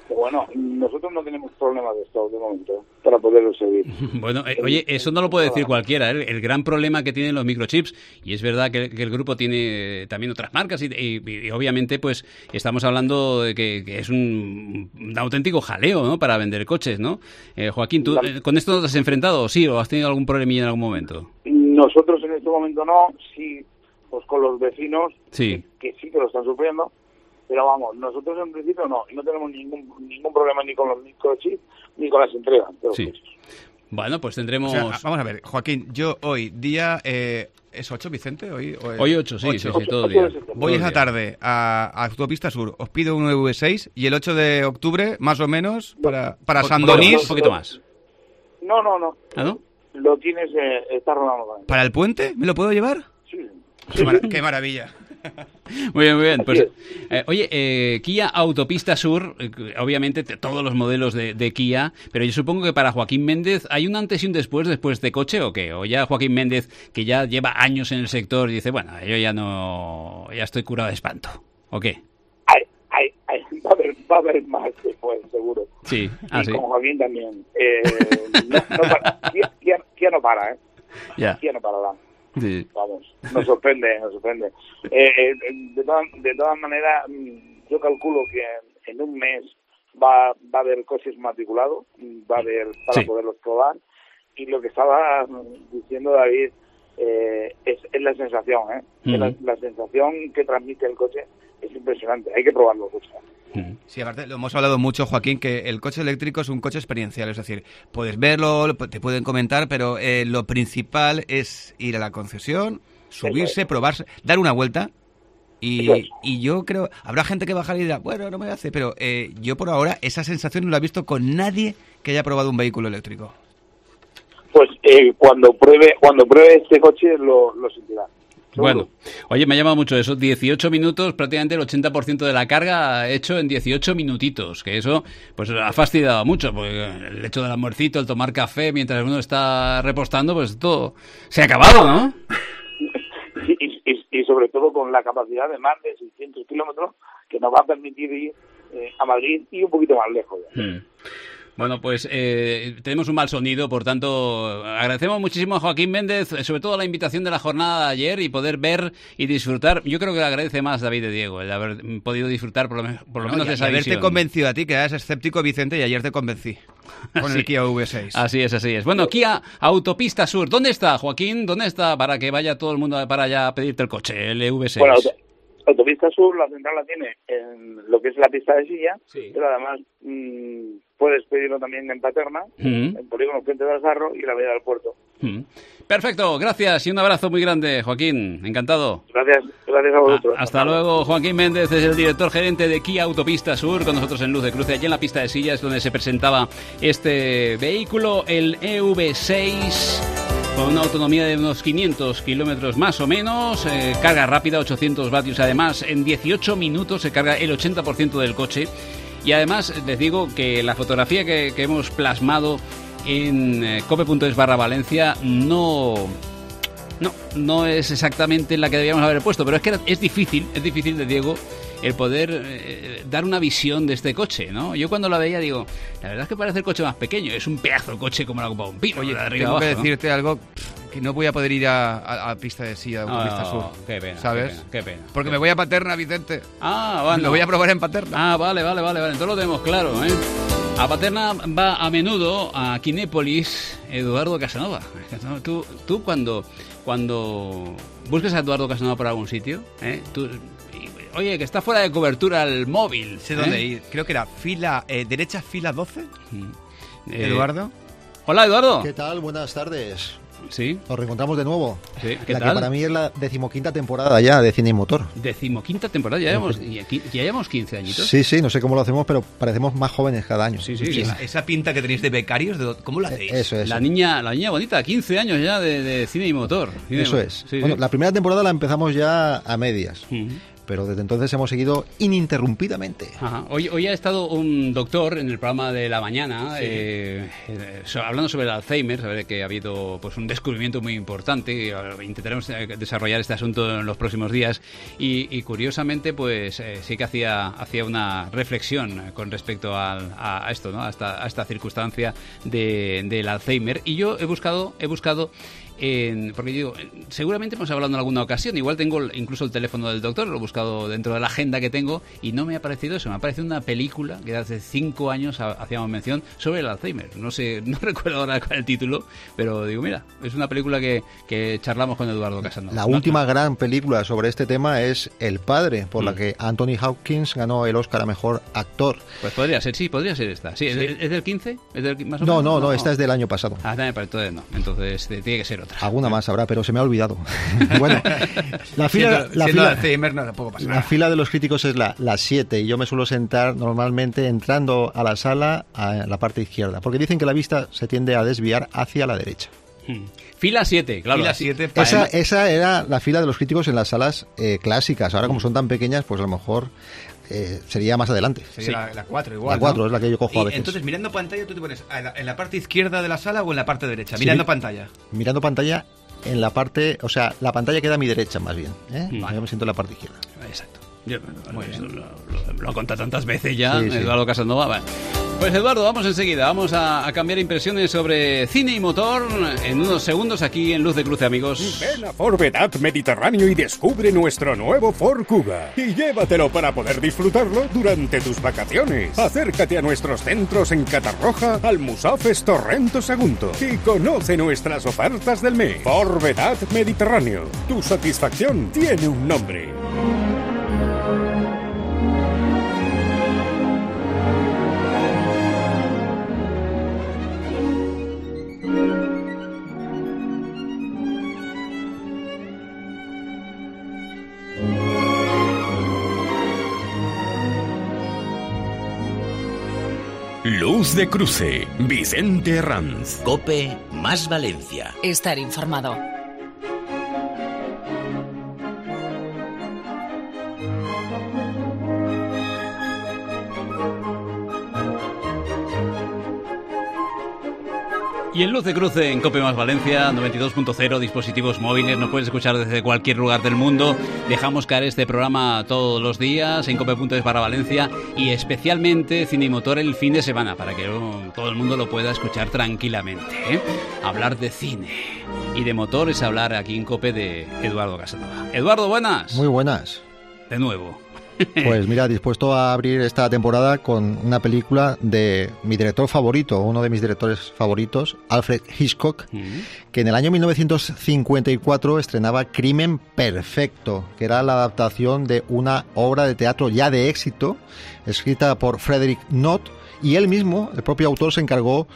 R: Pero bueno, nosotros no tenemos problemas de esto de momento para poderlo seguir.
E: Bueno, eh, oye, eso no lo puede decir cualquiera, ¿eh? El gran problema que tienen los microchips, y es verdad que, que el grupo tiene eh, también otras marcas, y, y, y obviamente pues estamos hablando de que, que es un, un auténtico jaleo, ¿no?, para vender coches, ¿no? Eh, Joaquín, ¿tú eh, con esto no te has enfrentado, sí, o has tenido algún problemilla en algún momento?
R: Nosotros en este momento no, sí, pues con los vecinos,
E: Sí.
R: que, que sí que lo están sufriendo, pero vamos, nosotros en principio no, y no tenemos ningún ningún problema ni con los microchips ni con las entregas de los
E: Sí.
R: coches.
E: Bueno, pues tendremos...
F: O sea, vamos a ver, Joaquín, yo hoy, día... Eh, ¿Es ocho, Vicente? Hoy, o es-
E: Hoy ocho, sí, sí, sí, todo el día. Todo
F: Voy
E: el
F: esa
E: día.
F: tarde a, a Autopista Sur, os pido un E V seis y el ocho de octubre, más o menos, para, para
E: Un
F: San
E: poquito más,
F: Donís,
E: un poquito más.
R: No, no, no.
E: ¿Ah, no?
R: Lo tienes, eh, está rodando también.
F: ¿para el puente? ¿Me lo puedo llevar?
R: Sí.
F: Qué, mara- qué maravilla.
E: Muy bien, muy bien. Pues, eh, oye, eh, Kia Autopista Sur, eh, obviamente te- todos los modelos de, de Kia, pero yo supongo que para Joaquín Méndez, ¿hay un antes y un después después de coche o qué? O ya Joaquín Méndez, que ya lleva años en el sector, y dice, bueno, yo ya no, ya estoy curado de espanto, ¿o qué?
R: Hay, hay, hay, va, a haber, va a haber más después, seguro.
E: Sí,
R: Y
E: ah, sí.
R: con Joaquín también. Eh, no, no para, Kia, Kia- Kia no para, ¿eh?
E: Ya.
R: Kia no parará.
E: Sí.
R: Vamos, nos sorprende, nos sorprende. Eh, eh, de, todas, de todas maneras, mm, yo calculo que en un mes va, va a haber coches matriculados, va a haber para
E: Sí.
R: poderlos probar. Y lo que estaba mm, diciendo David eh, es, es la sensación, ¿eh?
F: Ujú.
R: la, la sensación que transmite el coche es impresionante. Hay que probarlo, o sea.
F: Sí, aparte lo hemos hablado mucho, Joaquín, que el coche eléctrico es un coche experiencial, es decir, puedes verlo, lo- te pueden comentar, pero eh, lo principal es ir a la concesión, subirse, probarse, dar una vuelta. Y, y yo creo, habrá gente que bajará y dirá, bueno, no me hace, pero eh, yo por ahora esa sensación no la he visto con nadie que haya probado un vehículo eléctrico.
R: Pues eh, cuando pruebe cuando pruebe este coche lo, lo sentirá.
E: Bueno, oye, me ha llamado mucho eso, dieciocho minutos, prácticamente el ochenta por ciento de la carga hecho en dieciocho minutitos, que eso pues ha fastidiado mucho, porque el hecho del almuercito, el tomar café mientras uno está repostando, pues todo se ha acabado, ¿no?
R: Y, y, y sobre todo con la capacidad de más de seiscientos kilómetros que nos va a permitir ir eh, a Madrid y un poquito más lejos.
E: Hmm. Bueno, pues eh, tenemos un mal sonido, por tanto, agradecemos muchísimo a Joaquín Méndez, sobre todo la invitación de la jornada de ayer y poder ver y disfrutar. Yo creo que le agradece más David de Diego, el haber podido disfrutar por lo, me- por lo
F: No,
E: menos
F: y-
E: de
F: y
E: esa
F: haberte
E: visión.
F: convencido a ti, que eras escéptico, Vicente, y ayer te convencí con
E: Sí.
F: el Kia E V seis.
E: Así es, así es. Bueno, Kia Autopista Sur, ¿dónde está, Joaquín? ¿Dónde está para que vaya todo el mundo para allá a pedirte el coche, el E V seis?
R: Bueno, auto- Autopista Sur, la central la tiene en lo que es la pista de silla, pero además mmm, puedes pedirlo también en Paterna,
E: Mm.
R: en Polígono Puente del Sarro y la Avenida del Puerto.
E: Mm. Perfecto, gracias y un abrazo muy grande, Joaquín. Encantado.
R: Gracias, gracias a vosotros.
E: Hasta luego, Joaquín Méndez es el director gerente de Kia Autopista Sur, con nosotros en Luz de Cruce, allí en la pista de sillas donde se presentaba este vehículo, el E V seis, con una autonomía de unos quinientos kilómetros más o menos, eh, carga rápida, ochocientos vatios, además en dieciocho minutos se carga el ochenta por ciento del coche. Y además les digo que la fotografía que, que hemos plasmado en eh, cope.es barra Valencia no... No, no es exactamente la que debíamos haber puesto, pero es que era- es difícil, es difícil de Diego el poder eh, dar una visión de este coche, ¿no? Yo cuando la veía digo, la verdad es que parece el coche más pequeño, es un pedazo de coche como la copa de un pino.
F: Oye,
E: de arriba
F: tengo que
E: abajo, ¿no?
F: decirte algo, pff, que no voy a poder ir a, a, a pista de silla, de Autopista
E: No,
F: Sur.
E: qué pena,
F: ¿sabes?
E: qué pena, qué pena.
F: Porque me voy a Paterna, Vicente.
E: Ah, bueno.
F: Lo voy a probar en Paterna.
E: Ah, vale, vale, vale, vale. Entonces lo tenemos claro, ¿eh? A Paterna va a menudo a Kinépolis Eduardo Casanova. Tú, tú cuando, cuando buscas a Eduardo Casanova por algún sitio, ¿eh? Tú, y, oye, que está fuera de cobertura el móvil.
F: Sé
E: ¿eh?
F: dónde ir. Creo que era fila eh, derecha, fila doce.
E: Eh,
F: Eduardo.
E: Hola, Eduardo.
S: ¿Qué tal? Buenas tardes.
E: Sí.
S: Nos reencontramos de nuevo.
E: Sí, ¿qué
S: la
E: tal?
S: que para mí es la decimoquinta temporada ya de Cine y Motor.
E: Decimoquinta temporada, ya llevamos, ya, ya llevamos quince añitos.
S: Sí, sí, no sé cómo lo hacemos, pero parecemos más jóvenes cada año.
E: Sí, sí,
F: Y esa, esa pinta que tenéis de becarios, ¿de dó- ¿cómo lo hacéis?
S: Eso es.
E: La niña, la niña bonita, quince años ya de, de cine y motor. Cine y
S: Eso
E: mo-
S: es.
E: sí,
S: Bueno,
E: sí.
S: la primera temporada la empezamos ya a medias. pero desde entonces hemos seguido ininterrumpidamente.
E: Ajá. Hoy, hoy ha estado un doctor en el programa de la mañana, sí. eh, eh, so, hablando sobre el Alzheimer, saber que ha habido pues un descubrimiento muy importante, y intentaremos desarrollar este asunto en los próximos días, y, y curiosamente pues eh, sí que hacía, hacía una reflexión con respecto al, a, a esto, ¿no? a, esta, a esta circunstancia de, del Alzheimer, y yo he buscado, he buscado En, porque yo digo, seguramente hemos hablado en alguna ocasión, igual tengo incluso el teléfono del doctor, lo he buscado dentro de la agenda que tengo y no me ha aparecido eso, me ha aparecido una película que hace cinco años hacíamos mención sobre el Alzheimer, no sé, no recuerdo ahora cuál es el título, pero digo, mira, es una película que, que charlamos con Eduardo Casanova.
S: La
E: ¿no?
S: última gran película sobre este tema es El Padre, por mm. la que Anthony Hopkins ganó el Oscar a Mejor Actor.
E: Pues podría ser, sí, podría ser esta. Sí, ¿sí? ¿Es, ¿Es del quince? ¿Es del, más o
S: no,
E: menos?
S: no, no,
E: no,
S: esta es del año pasado.
E: Ah, también, pero entonces no, entonces tiene que ser otra.
S: Alguna más habrá, pero se me ha olvidado. Bueno, la fila,
F: siendo,
S: la,
F: siendo
S: fila
F: Alzheimer no tampoco pasa nada.
S: La fila de los críticos es la, la siete y yo me suelo sentar normalmente entrando a la sala a la parte izquierda, porque dicen que la vista se tiende a desviar hacia la derecha.
E: Hmm. Fila siete, claro.
F: Fila siete,
S: esa, esa era la fila de los críticos en las salas eh, clásicas. Ahora, como son tan pequeñas, pues a lo mejor eh, sería más adelante.
F: Sería sí. la cuatro igual.
S: La cuatro
F: ¿no?
S: es la que yo cojo
F: y
S: a veces.
F: Entonces, mirando pantalla, tú te pones en la, en la parte izquierda de la sala o en la parte derecha. Sí, mirando pantalla.
S: Mirando pantalla en la parte, o sea, la pantalla queda a mi derecha más bien. ¿eh? Vale. Yo me siento en la parte izquierda.
E: Exacto. Yo, bueno, eso lo, lo, lo he contado tantas veces ya, sí, sí. Eduardo Casanova. Vale. Pues Eduardo, vamos enseguida, vamos a, a cambiar impresiones sobre cine y motor en unos segundos aquí en Luz de Cruce, amigos.
T: Ven a Ford Vedat Mediterráneo y descubre nuestro nuevo Ford Kuga y llévatelo para poder disfrutarlo durante tus vacaciones. Acércate a nuestros centros en Catarroja, Almusafes, Torrento Sagunto y conoce nuestras ofertas del mes. Ford Vedat Mediterráneo, tu satisfacción tiene un nombre.
B: Luz de Cruce, Vicente Herranz.
M: COPE más Valencia.
U: Estar informado.
E: Y en Luz de Cruce, en COPE más Valencia, noventa y dos punto cero, dispositivos móviles, nos puedes escuchar desde cualquier lugar del mundo. Dejamos caer este programa todos los días en cope punto es barra Valencia y especialmente Cine y Motor el fin de semana, para que oh, todo el mundo lo pueda escuchar tranquilamente, ¿eh? Hablar de cine y de motor es hablar aquí en COPE de Eduardo Casanova. Eduardo, buenas.
S: Muy buenas.
E: De nuevo.
S: Pues mira, dispuesto a abrir esta temporada con una película de mi director favorito, uno de mis directores favoritos, Alfred Hitchcock, mm. que en el año mil novecientos cincuenta y cuatro estrenaba Crimen Perfecto, que era la adaptación de una obra de teatro ya de éxito, escrita por Frederick Knott, y él mismo, el propio autor, se encargó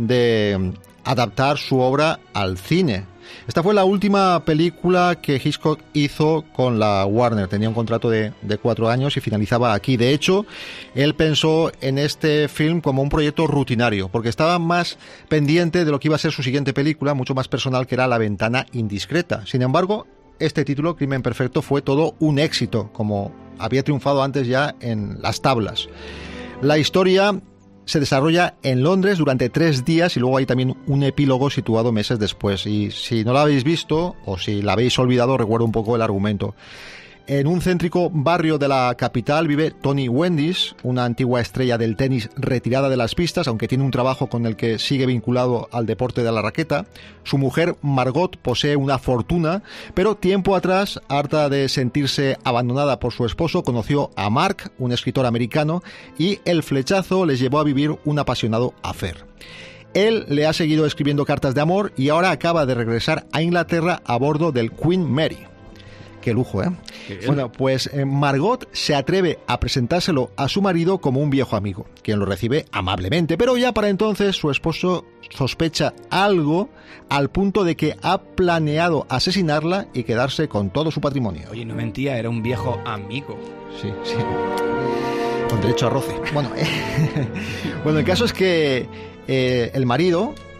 S: de adaptar su obra al cine. Esta fue la última película que Hitchcock hizo con la Warner. Tenía un contrato de, de cuatro años y finalizaba aquí. De hecho, él pensó en este film como un proyecto rutinario, porque estaba más pendiente de lo que iba a ser su siguiente película, mucho más personal, que era La ventana indiscreta. Sin embargo, este título, Crimen Perfecto, fue todo un éxito, como había triunfado antes ya en las tablas. La historia se desarrolla en Londres durante tres días y luego hay también un epílogo situado meses después. Y si no la habéis visto o si la habéis olvidado, recuerdo un poco el argumento. En un céntrico barrio de la capital vive Tony Wendis, una antigua estrella del tenis retirada de las pistas, aunque tiene un trabajo con el que sigue vinculado al deporte de la raqueta. Su mujer, Margot, posee una fortuna, pero tiempo atrás, harta de sentirse abandonada por su esposo, conoció a Mark, un escritor americano, y el flechazo les llevó a vivir un apasionado affair. Él le ha seguido escribiendo cartas de amor y ahora acaba de regresar a Inglaterra a bordo del Queen Mary. Qué lujo, ¿eh? Qué bueno, pues eh, Margot se atreve a presentárselo a su marido como un viejo amigo, quien lo recibe amablemente, pero ya para entonces su esposo sospecha algo al punto de que ha planeado asesinarla y quedarse con todo su patrimonio.
F: Oye, no mentía, era un viejo amigo.
S: Sí, sí. Con derecho a roce. Bueno, eh, bueno, el caso es que eh, el marido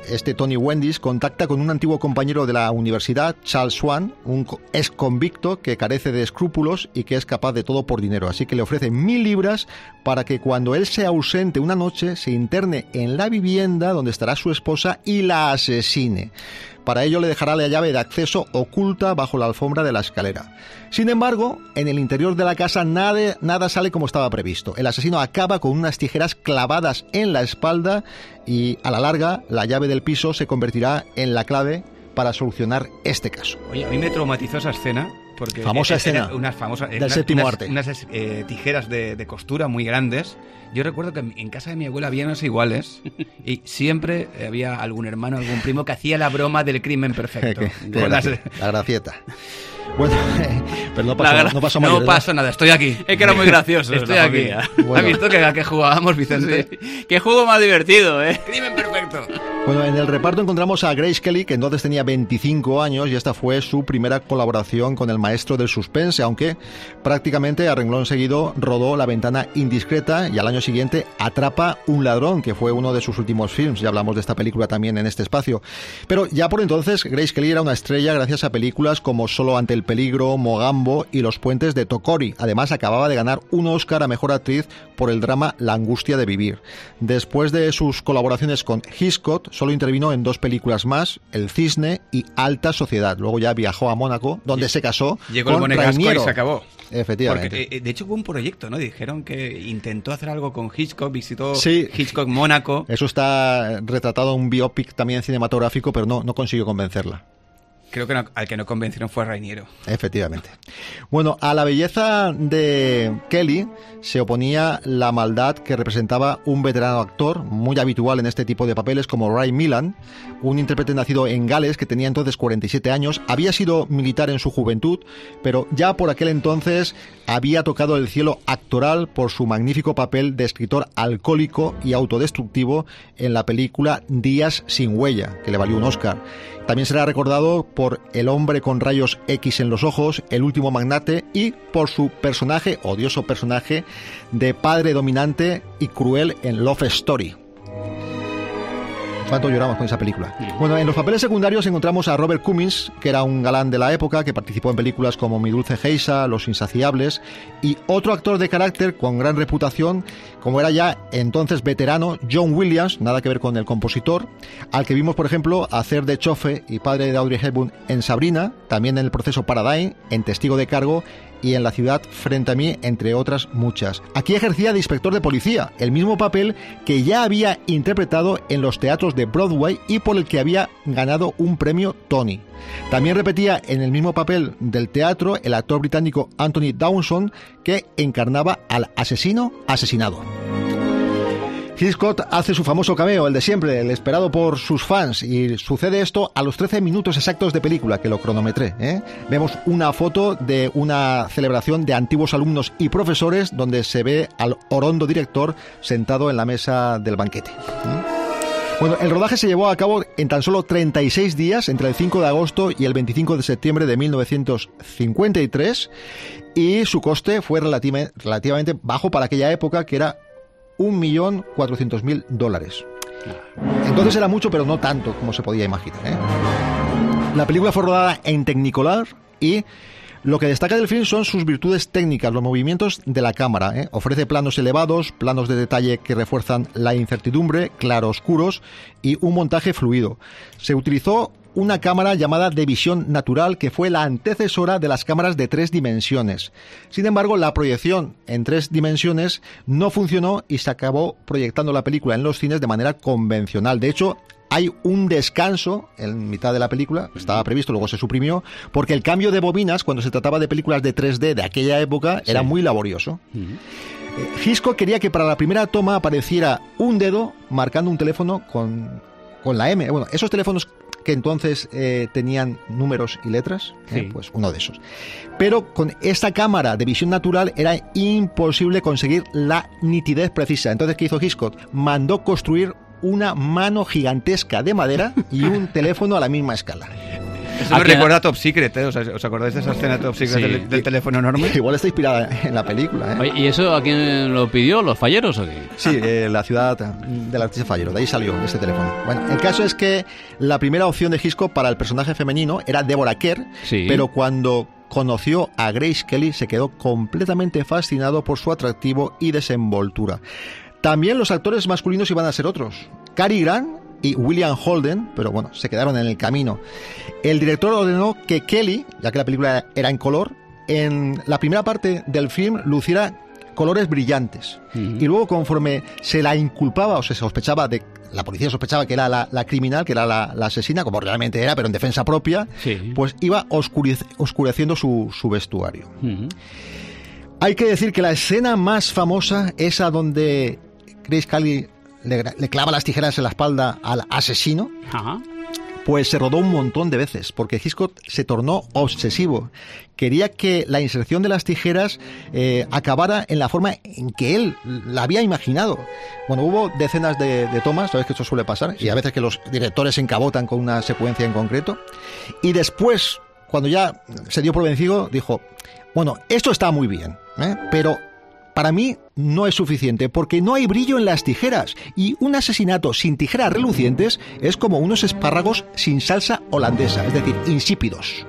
S: este Tony Wendis, contacta con un antiguo compañero de la universidad, Charles Swan, un ex convicto que carece de escrúpulos y que es capaz de todo por dinero. Así que le ofrece mil libras para que cuando él sea ausente una noche se interne en la vivienda donde estará su esposa y la asesine. Para ello le dejará la llave de acceso oculta bajo la alfombra de la escalera. Sin embargo, en el interior de la casa nada, nada sale como estaba previsto. El asesino acaba con unas tijeras clavadas en la espalda y a la larga la llave del piso se convertirá en la clave para solucionar este caso.
F: Oye, a mí me traumatizó esa escena. Porque
S: famosa
F: es, es,
S: escena
F: unas famosas,
S: del
F: unas,
S: séptimo
F: unas,
S: arte.
F: Unas eh, tijeras de, de costura muy grandes. Yo recuerdo que en casa de mi abuela había unas iguales y siempre había algún hermano, algún primo que hacía la broma del crimen perfecto.
S: Qué, qué
F: las...
S: La gracieta. Bueno, pero no pasó,
F: gra...
S: no pasó
F: No
S: mayor,
F: pasó nada, estoy aquí.
E: Es que era muy gracioso.
F: Estoy aquí. Bueno. ¿Has visto que, que jugábamos, Vicente?
E: Sí. Qué juego más divertido, ¿eh?
F: Crimen perfecto.
S: Bueno, en el reparto encontramos a Grace Kelly, que entonces tenía veinticinco años, y esta fue su primera colaboración con el maestro del suspense, aunque prácticamente a renglón seguido rodó La ventana indiscreta y al año siguiente Atrapa un ladrón, que fue uno de sus últimos films. Ya hablamos de esta película también en este espacio. Pero ya por entonces Grace Kelly era una estrella gracias a películas como Solo ante el peligro, Mogambo y Los puentes de Tokori. Además acababa de ganar un Oscar a Mejor Actriz por el drama La angustia de vivir. Después de sus colaboraciones con Hitchcock, solo intervino en dos películas más, El cisne y Alta sociedad. Luego ya viajó a Mónaco, donde se casó
F: Llegó
S: con
F: el Monegasco
S: Rainiero.
F: y se acabó.
S: Efectivamente.
F: Porque, eh, de hecho, hubo un proyecto, ¿no? Dijeron que intentó hacer algo con Hitchcock, visitó
S: sí,
F: Hitchcock Mónaco.
S: Eso está retratado en un biopic también cinematográfico, pero no, no consiguió convencerla.
F: Creo que no, al que no convencieron fue a Rainiero.
S: Efectivamente. Bueno, a la belleza de Kelly se oponía la maldad que representaba un veterano actor, muy habitual en este tipo de papeles, como Ray Milland, un intérprete nacido en Gales que tenía entonces cuarenta y siete años, había sido militar en su juventud, pero ya por aquel entonces había tocado el cielo actoral por su magnífico papel de escritor alcohólico y autodestructivo en la película Días sin huella, que le valió un Oscar. También será recordado por El hombre con rayos X en los ojos, El último magnate, y por su personaje, odioso personaje, de padre dominante y cruel en Love Story. ¿Cuánto lloramos con esa película? Bueno, en los papeles secundarios encontramos a Robert Cummings, que era un galán de la época, que participó en películas como Mi dulce Geisha, Los insaciables, y otro actor de carácter con gran reputación, como era ya entonces veterano, John Williams, nada que ver con el compositor, al que vimos, por ejemplo, hacer de chofe y padre de Audrey Hepburn en Sabrina, también en El proceso Paradigm, en Testigo de cargo y en La ciudad frente a mí, entre otras muchas. Aquí ejercía de inspector de policía, el mismo papel que ya había interpretado en los teatros de Broadway y por el que había ganado un premio Tony. También repetía en el mismo papel del teatro el actor británico Anthony Dawson, que encarnaba al asesino asesinado. Hitchcock hace su famoso cameo, el de siempre, el esperado por sus fans, y sucede esto a los trece minutos exactos de película, que lo cronometré, ¿eh? Vemos una foto de una celebración de antiguos alumnos y profesores donde se ve al orondo director sentado en la mesa del banquete. ¿eh? Bueno, el rodaje se llevó a cabo en tan solo treinta y seis días, entre el cinco de agosto y el veinticinco de septiembre de mil novecientos cincuenta y tres, y su coste fue relativa, relativamente bajo para aquella época, que era un millón cuatrocientos mil dólares. Entonces era mucho, pero no tanto como se podía imaginar, ¿eh? La película fue rodada en Technicolor y lo que destaca del film son sus virtudes técnicas, los movimientos de la cámara, ¿eh? Ofrece planos elevados, planos de detalle que refuerzan la incertidumbre, claroscuros y un montaje fluido. Se utilizó una cámara llamada de visión natural, que fue la antecesora de las cámaras de tres dimensiones. Sin embargo, la proyección en tres dimensiones no funcionó y se acabó proyectando la película en los cines de manera convencional. De hecho, hay un descanso en mitad de la película, estaba previsto, luego se suprimió, porque el cambio de bobinas, cuando se trataba de películas de tres D de aquella época, era sí. muy laborioso. Uh-huh. Hitchcock quería que para la primera toma apareciera un dedo marcando un teléfono con, con la M. Bueno, esos teléfonos que entonces eh, tenían números y letras, sí. eh, pues uno de esos. Pero con esta cámara de visión natural era imposible conseguir la nitidez precisa. Entonces, ¿qué hizo Hitchcock? Mandó construir una mano gigantesca de madera y un teléfono a la misma escala.
F: Eso me recuerda a Top Secret, ¿eh? ¿Os, ¿Os acordáis de esa escena de Top Secret
E: Sí.
F: del, del teléfono enorme?
S: Igual está inspirada en la película, ¿eh?
E: Oye, ¿y eso a quién lo pidió? ¿Los falleros o qué?
S: Sí, eh, la ciudad del artista fallero, de ahí salió este teléfono. Bueno, el caso es que la primera opción de Hitchcock para el personaje femenino era Deborah Kerr,
E: Sí.
S: pero cuando conoció a Grace Kelly se quedó completamente fascinado por su atractivo y desenvoltura. También los actores masculinos iban a ser otros, Cary Grant y William Holden, pero bueno, se quedaron en el camino. El director ordenó que Kelly, ya que la película era en color, en la primera parte del film luciera colores brillantes. Uh-huh. Y luego, conforme se la inculpaba o se sospechaba de... La policía sospechaba que era la, la criminal, que era la, la asesina, como realmente era, pero en defensa propia, sí. pues iba oscurece, oscureciendo su, su vestuario. Uh-huh. Hay que decir que la escena más famosa es a donde Grace Kelly le, le clava las tijeras en la espalda al asesino. Ajá. Pues se rodó un montón de veces, porque Hitchcock se tornó obsesivo. Quería que la inserción de las tijeras eh, acabara en la forma en que él la había imaginado. Bueno, hubo decenas de, de tomas, sabes que esto suele pasar, y a veces que los directores se encabotan con una secuencia en concreto. Y después, cuando ya se dio por vencido, dijo, bueno, esto está muy bien, ¿eh? pero... para mí no es suficiente, porque no hay brillo en las tijeras, y un asesinato sin tijeras relucientes es como unos espárragos sin salsa holandesa, es decir, insípidos.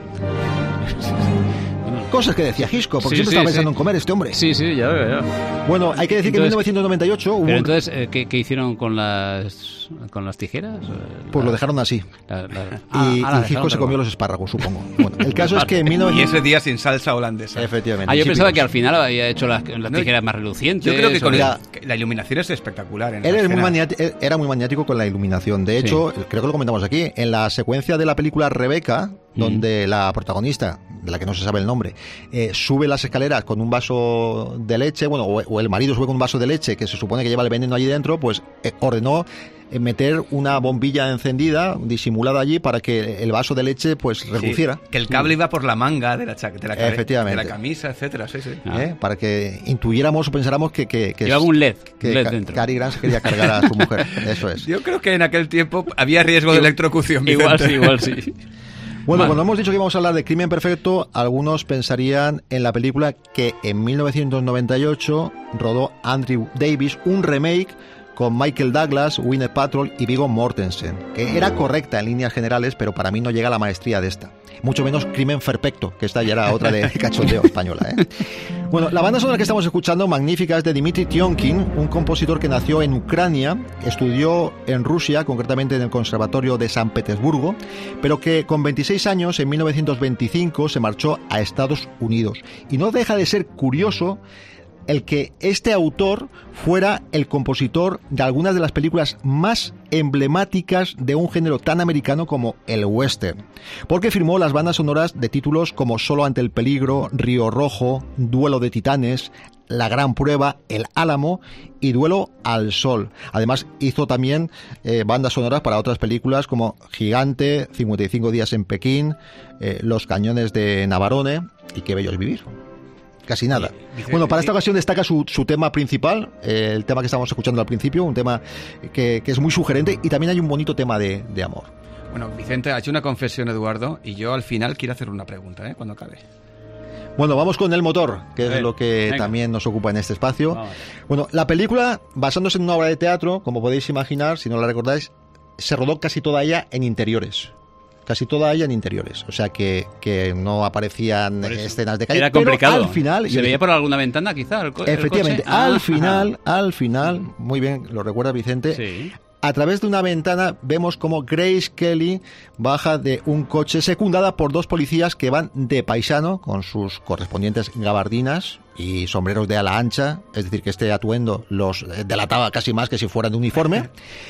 S: Cosas que decía Hitchcock, porque
E: sí,
S: siempre
E: sí,
S: estaba pensando
E: sí.
S: en comer este hombre.
E: Sí, sí, ya veo, ya.
S: Bueno, hay que decir entonces, que en mil novecientos noventa y ocho... Hubo
E: pero
S: un...
E: entonces, eh, ¿qué, ¿qué hicieron con las con las tijeras?
S: Pues
E: la...
S: lo dejaron así.
E: La, la...
S: Y,
E: ah,
S: y Hitchcock se comió los espárragos, supongo. Bueno, el caso es que en mil novecientos...
F: Y ese día sin salsa holandesa.
S: Efectivamente.
E: Ah, yo pensaba que al final había hecho las, las tijeras no, más relucientes.
F: Yo creo que con
E: o...
F: la, la iluminación es espectacular. En
S: él, es muy maniático, él era muy maniático con la iluminación. De hecho, sí. creo que lo comentamos aquí, en la secuencia de la película Rebecca, donde mm. la protagonista, de la que no se sabe el nombre, eh, sube las escaleras con un vaso de leche, bueno, o, o el marido sube con un vaso de leche que se supone que lleva el veneno allí dentro, pues eh, ordenó eh, meter una bombilla encendida, disimulada allí, para que el vaso de leche pues reluciera.
F: Sí, que el cable iba por la manga de la, cha- de la, cabe-
S: Efectivamente.
F: de la camisa, etcétera, sí, sí.
S: Ah. ¿Eh? Para que intuyéramos o pensáramos que... que, que
E: llevaba un L E D,
S: que
E: un L E D
S: Ca-
E: dentro.
S: Cary Grant se quería cargar a su mujer, eso es.
F: Yo creo que en aquel tiempo había riesgo de electrocución.
E: Igual sí, igual sí.
S: Bueno,
E: Mal.
S: cuando hemos dicho que íbamos a hablar de Crimen Perfecto, algunos pensarían en la película que en mil novecientos noventa y ocho rodó Andrew Davis, un remake con Michael Douglas, Gwyneth Paltrow y Viggo Mortensen, que era correcta en líneas generales, pero para mí no llega a la maestría de esta. Mucho menos Crimen Perfecto, que esta ya era otra de cachondeo española, ¿eh? Bueno, la banda sonora que estamos escuchando, magnífica, es de Dmitry Tiomkin, un compositor que nació en Ucrania, estudió en Rusia, concretamente en el Conservatorio de San Petersburgo, pero que con veintiséis años, en mil novecientos veinticinco, se marchó a Estados Unidos. Y no deja de ser curioso el que este autor fuera el compositor de algunas de las películas más emblemáticas de un género tan americano como el western, porque firmó las bandas sonoras de títulos como Solo ante el peligro, Río Rojo, Duelo de Titanes, La Gran Prueba, El Álamo y Duelo al Sol. Además hizo también eh, bandas sonoras para otras películas como Gigante, cincuenta y cinco días en Pekín, eh, Los cañones de Navarone y Qué bello es vivir. Casi nada. Bueno, para esta ocasión destaca su, su tema principal, eh, el tema que estábamos escuchando al principio, un tema que, que es muy sugerente, y también hay un bonito tema de, de amor.
F: Bueno, Vicente, ha hecho una confesión, Eduardo, y yo al final quiero hacer una pregunta, ¿eh? Cuando acabe.
S: Bueno, vamos con el motor, que es
F: Ven,
S: lo que
F: venga.
S: también nos ocupa en este espacio.
F: Vamos.
S: Bueno, la película, basándose en una obra de teatro, como podéis imaginar, si no la recordáis, se rodó casi toda ella en interiores. Casi toda ella en interiores, o sea que, que no aparecían escenas de calle.
E: Era complicado.
S: Pero al final,
E: ¿Se veía por alguna ventana quizá el, co- el
S: efectivamente,
E: coche? Ah,
S: al final,
E: ajá.
S: al final, muy bien, lo recuerda Vicente,
E: Sí.
S: a través de una ventana vemos como Grace Kelly baja de un coche secundada por dos policías que van de paisano con sus correspondientes gabardinas y sombreros de ala ancha, es decir, que este atuendo los delataba casi más que si fueran de uniforme.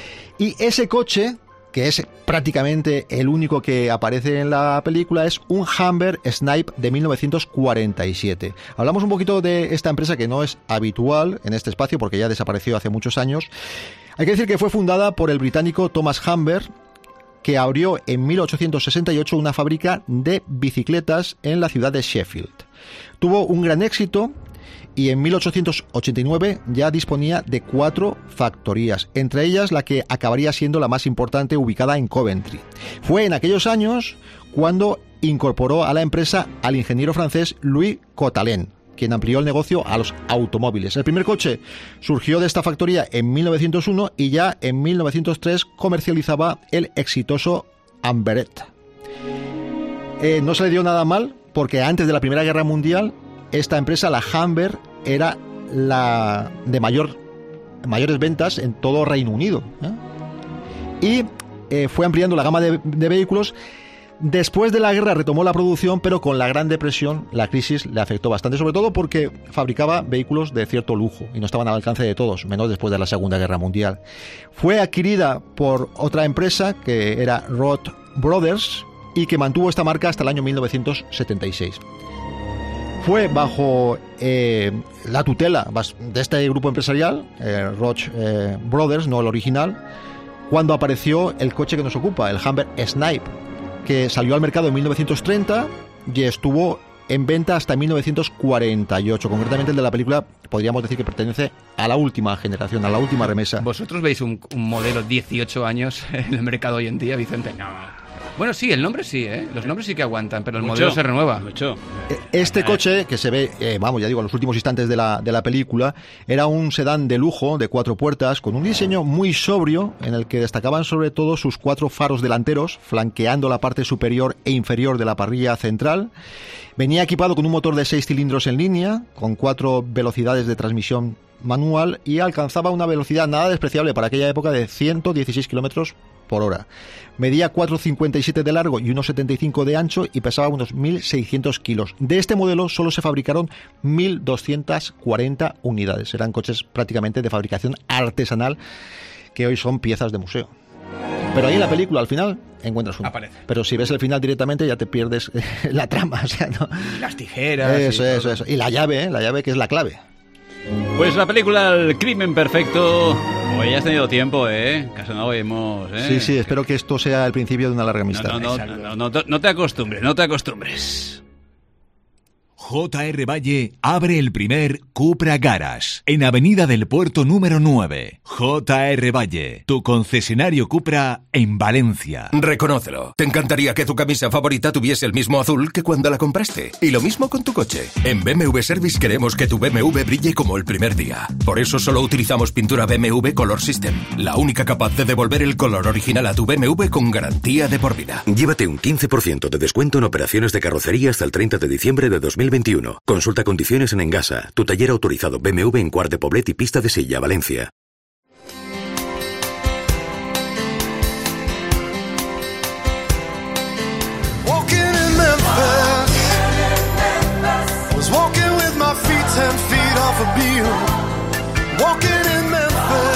S: Y ese coche, que es prácticamente el único que aparece en la película, es un Hummer Snipe de mil novecientos cuarenta y siete. Hablamos un poquito de esta empresa que no es habitual en este espacio porque ya desapareció hace muchos años. Hay que decir que fue fundada por el británico Thomas Humber, que abrió en mil ochocientos sesenta y ocho una fábrica de bicicletas en la ciudad de Sheffield. Tuvo un gran éxito y en mil ochocientos ochenta y nueve ya disponía de cuatro factorías, entre ellas la que acabaría siendo la más importante, ubicada en Coventry. Fue en aquellos años cuando incorporó a la empresa al ingeniero francés Louis Cotalin, quien amplió el negocio a los automóviles. El primer coche surgió de esta factoría en mil novecientos uno y ya en mil novecientos tres comercializaba el exitoso Amberet. Eh, no se le dio nada mal, porque antes de la Primera Guerra Mundial esta empresa, la Humber, era la de mayor, mayores ventas en todo Reino Unido, ¿eh? Y eh, fue ampliando la gama de, de vehículos. Después de la guerra retomó la producción, pero con la Gran Depresión la crisis le afectó bastante, sobre todo porque fabricaba vehículos de cierto lujo y no estaban al alcance de todos, menos después de la Segunda Guerra Mundial. Fue adquirida por otra empresa que era Wright Brothers y que mantuvo esta marca hasta el año mil novecientos setenta y seis. Fue bajo eh, la tutela de este grupo empresarial, eh, Wright eh, Brothers, no el original, cuando apareció el coche que nos ocupa, el Humber Snipe, que salió al mercado en mil novecientos treinta y estuvo en venta hasta mil novecientos cuarenta y ocho. Concretamente el de la película podríamos decir que pertenece a la última generación, a la última remesa.
F: ¿Vosotros veis un, un modelo dieciocho años en el mercado hoy en día, Vicente? No. Bueno, sí, el nombre sí, ¿eh? Los nombres sí que aguantan, pero el mucho, modelo se renueva.
E: Mucho.
S: Este coche, que se ve, eh, vamos, ya digo, en los últimos instantes de la, de la película, era un sedán de lujo de cuatro puertas con un diseño muy sobrio en el que destacaban sobre todo sus cuatro faros delanteros, flanqueando la parte superior e inferior de la parrilla central. Venía equipado con un motor de seis cilindros en línea, con cuatro velocidades de transmisión manual y alcanzaba una velocidad nada despreciable para aquella época de ciento dieciséis kilómetros por hora. Medía cuatro coma cincuenta y siete de largo y uno coma setenta y cinco de ancho y pesaba unos mil seiscientos kilos. De este modelo solo se fabricaron mil doscientas cuarenta unidades. Eran coches prácticamente de fabricación artesanal que hoy son piezas de museo. Pero ahí en la película, al final, encuentras uno.
F: Aparece.
S: Pero si ves el final directamente ya te pierdes la trama. O sea, ¿no?
F: Las tijeras.
S: Eso,
F: y
S: eso,
F: todo.
S: eso. Y la llave, ¿eh? La llave que es la clave.
E: Pues la película El crimen perfecto. Hoy has tenido tiempo, ¿eh? Casanova hemos, ¿eh?
S: Sí, sí, espero que esto sea el principio de una larga amistad.
E: No, no, no, no, no, no, no te acostumbres, no te acostumbres.
U: J R. Valle abre el primer Cupra Garage en Avenida del Puerto número nueve. J R. Valle, tu concesionario Cupra en Valencia.
V: Reconócelo. Te encantaría que tu camisa favorita tuviese el mismo azul que cuando la compraste. Y lo mismo con tu coche. En B M W Service queremos que tu B M W brille como el primer día. Por eso solo utilizamos pintura B M W Color System, la única capaz de devolver el color original a tu B M W con garantía de por vida.
W: Llévate un quince por ciento de descuento en operaciones de carrocería hasta el treinta de diciembre de dos mil veintiuno. Consulta condiciones en Engasa, tu taller autorizado B M W en Quart de Poblet y Pista de Silla, Valencia.
L: Walking in Memphis, was walking with my feet ten feet off a beam. Walking in Memphis.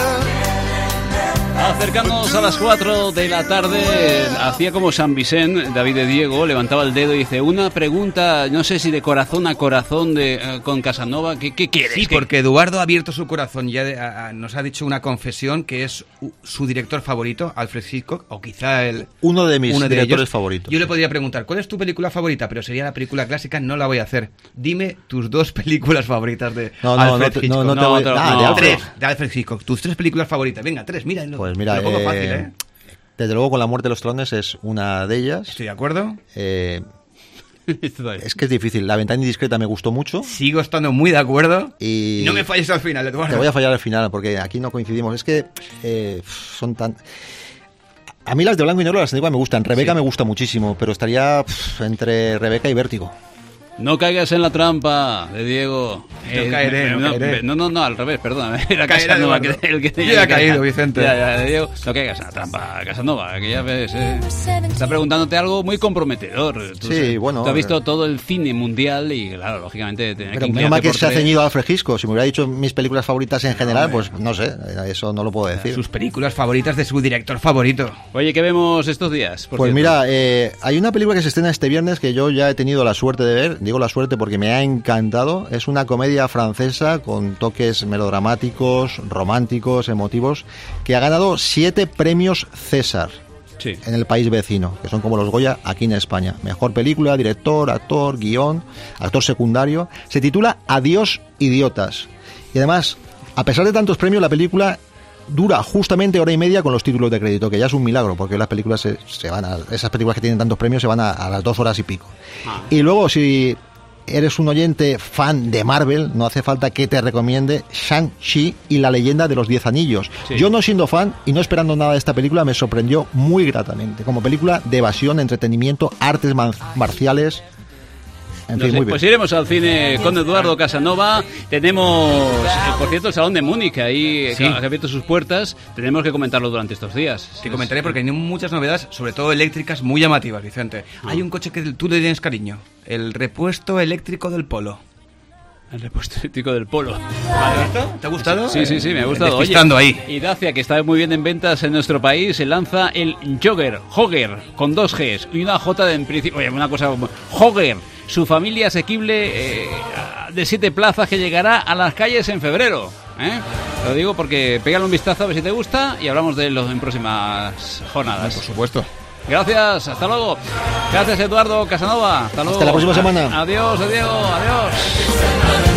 E: Acercándonos a las cuatro de la tarde, hacía como San Vicente, David de Diego, levantaba el dedo y dice, una pregunta, no sé si de corazón a corazón de eh, con Casanova, ¿qué, qué quieres?
F: Sí,
E: ¿Qué?
F: porque Eduardo ha abierto su corazón y ya a, a, nos ha dicho una confesión que es u, su director favorito, Alfred Hitchcock, o quizá el...
S: Uno de mis
F: uno de
S: directores
F: ellos.
S: favoritos.
F: Yo le podría preguntar, ¿cuál es tu película favorita? Pero sería la película clásica, no la voy a hacer. Dime tus dos películas favoritas de
S: no, no,
F: Alfred
S: no te,
F: Hitchcock.
S: No, no te voy...
F: no,
S: ah,
F: no,
S: de Alfred.
F: tres, de Alfred Hitchcock. Tus tres películas favoritas. Venga, tres, mira.
S: Pues mira,
F: lo pongo
S: eh,
F: fácil, ¿eh?
S: Desde luego con La muerte de los trones es una de ellas.
F: Estoy de acuerdo.
S: Eh, es que es difícil. La ventana indiscreta me gustó mucho.
F: Sigo estando muy de acuerdo.
S: Y,
F: y no me falles al final, Eduardo.
S: Te voy a fallar al final porque aquí no coincidimos. Es que eh, son tan... A mí las de blanco y negro, las antiguas me gustan. Rebeca sí. me gusta muchísimo, pero estaría pff, entre Rebeca y Vértigo.
E: No caigas en la trampa de Diego.
F: No eh, caeré, no,
E: no,
F: caeré.
E: No, no, no, al revés, perdóname. Era Casanova que, el que tenía
F: ya ha
E: que
F: caído,
E: caer.
F: Vicente.
E: Ya, ya, Diego. No caigas en la trampa, Casanova, que ya ves, eh. Está preguntándote algo muy comprometedor. Tú,
S: sí, bueno.
E: Tú has visto todo el cine mundial y, claro, lógicamente...
S: Pero menos mal que se ha ceñido a Alfred Hitchcock. Si me hubiera dicho mis películas favoritas en general, no, pues no sé, eso no lo puedo decir.
F: Sus películas favoritas de su director favorito.
E: Oye, ¿qué vemos estos días?
S: Por pues cierto? Mira, eh, hay una película que se estrena este viernes que yo ya he tenido la suerte de ver. Digo la suerte porque me ha encantado. Es una comedia francesa con toques melodramáticos, románticos, emotivos, que ha ganado siete premios César. sí. en el país vecino, que son como los Goya aquí en España. Mejor película, director, actor, guión, actor secundario. Se titula Adiós, idiotas. Y además, a pesar de tantos premios, la película dura justamente hora y media con los títulos de crédito, que ya es un milagro, porque las películas se, se van a, esas películas que tienen tantos premios se van a, a las dos horas y pico. Ah. Y luego, si eres un oyente fan de Marvel, no hace falta que te recomiende Shang-Chi y la leyenda de los Diez Anillos. Sí. Yo, no siendo fan y no esperando nada de esta película, me sorprendió muy gratamente. Como película de evasión, entretenimiento, artes marciales. En
E: no
S: fin,
E: sé,
S: muy bien.
E: Pues iremos al cine con Eduardo Casanova. Tenemos, eh, por cierto, el Salón de Múnich, ahí sí. que ha abierto sus puertas. Tenemos que comentarlo durante estos días.
F: Te comentaré porque hay muchas novedades, sobre todo eléctricas, muy llamativas, Vicente. Ah. Hay un coche que tú le tienes cariño, el repuesto eléctrico del Polo.
E: El repuesto eléctrico del Polo.
F: ¿Te ha gustado?
E: Sí, sí, sí, me ha gustado.
F: Oye, ahí.
E: Y Dacia, que está muy bien en ventas en nuestro país, se lanza el Jogger, Jogger, con dos Gs y una J de en principio. Oye, una cosa, Jogger, su familia asequible eh, de siete plazas que llegará a las calles en febrero. ¿eh? Lo digo porque pégale un vistazo a ver si te gusta y hablamos de él en próximas jornadas.
F: Por supuesto.
E: Gracias, hasta luego. Gracias, Eduardo Casanova. Hasta luego.
S: Hasta la próxima semana.
E: Adiós, adiós, adiós.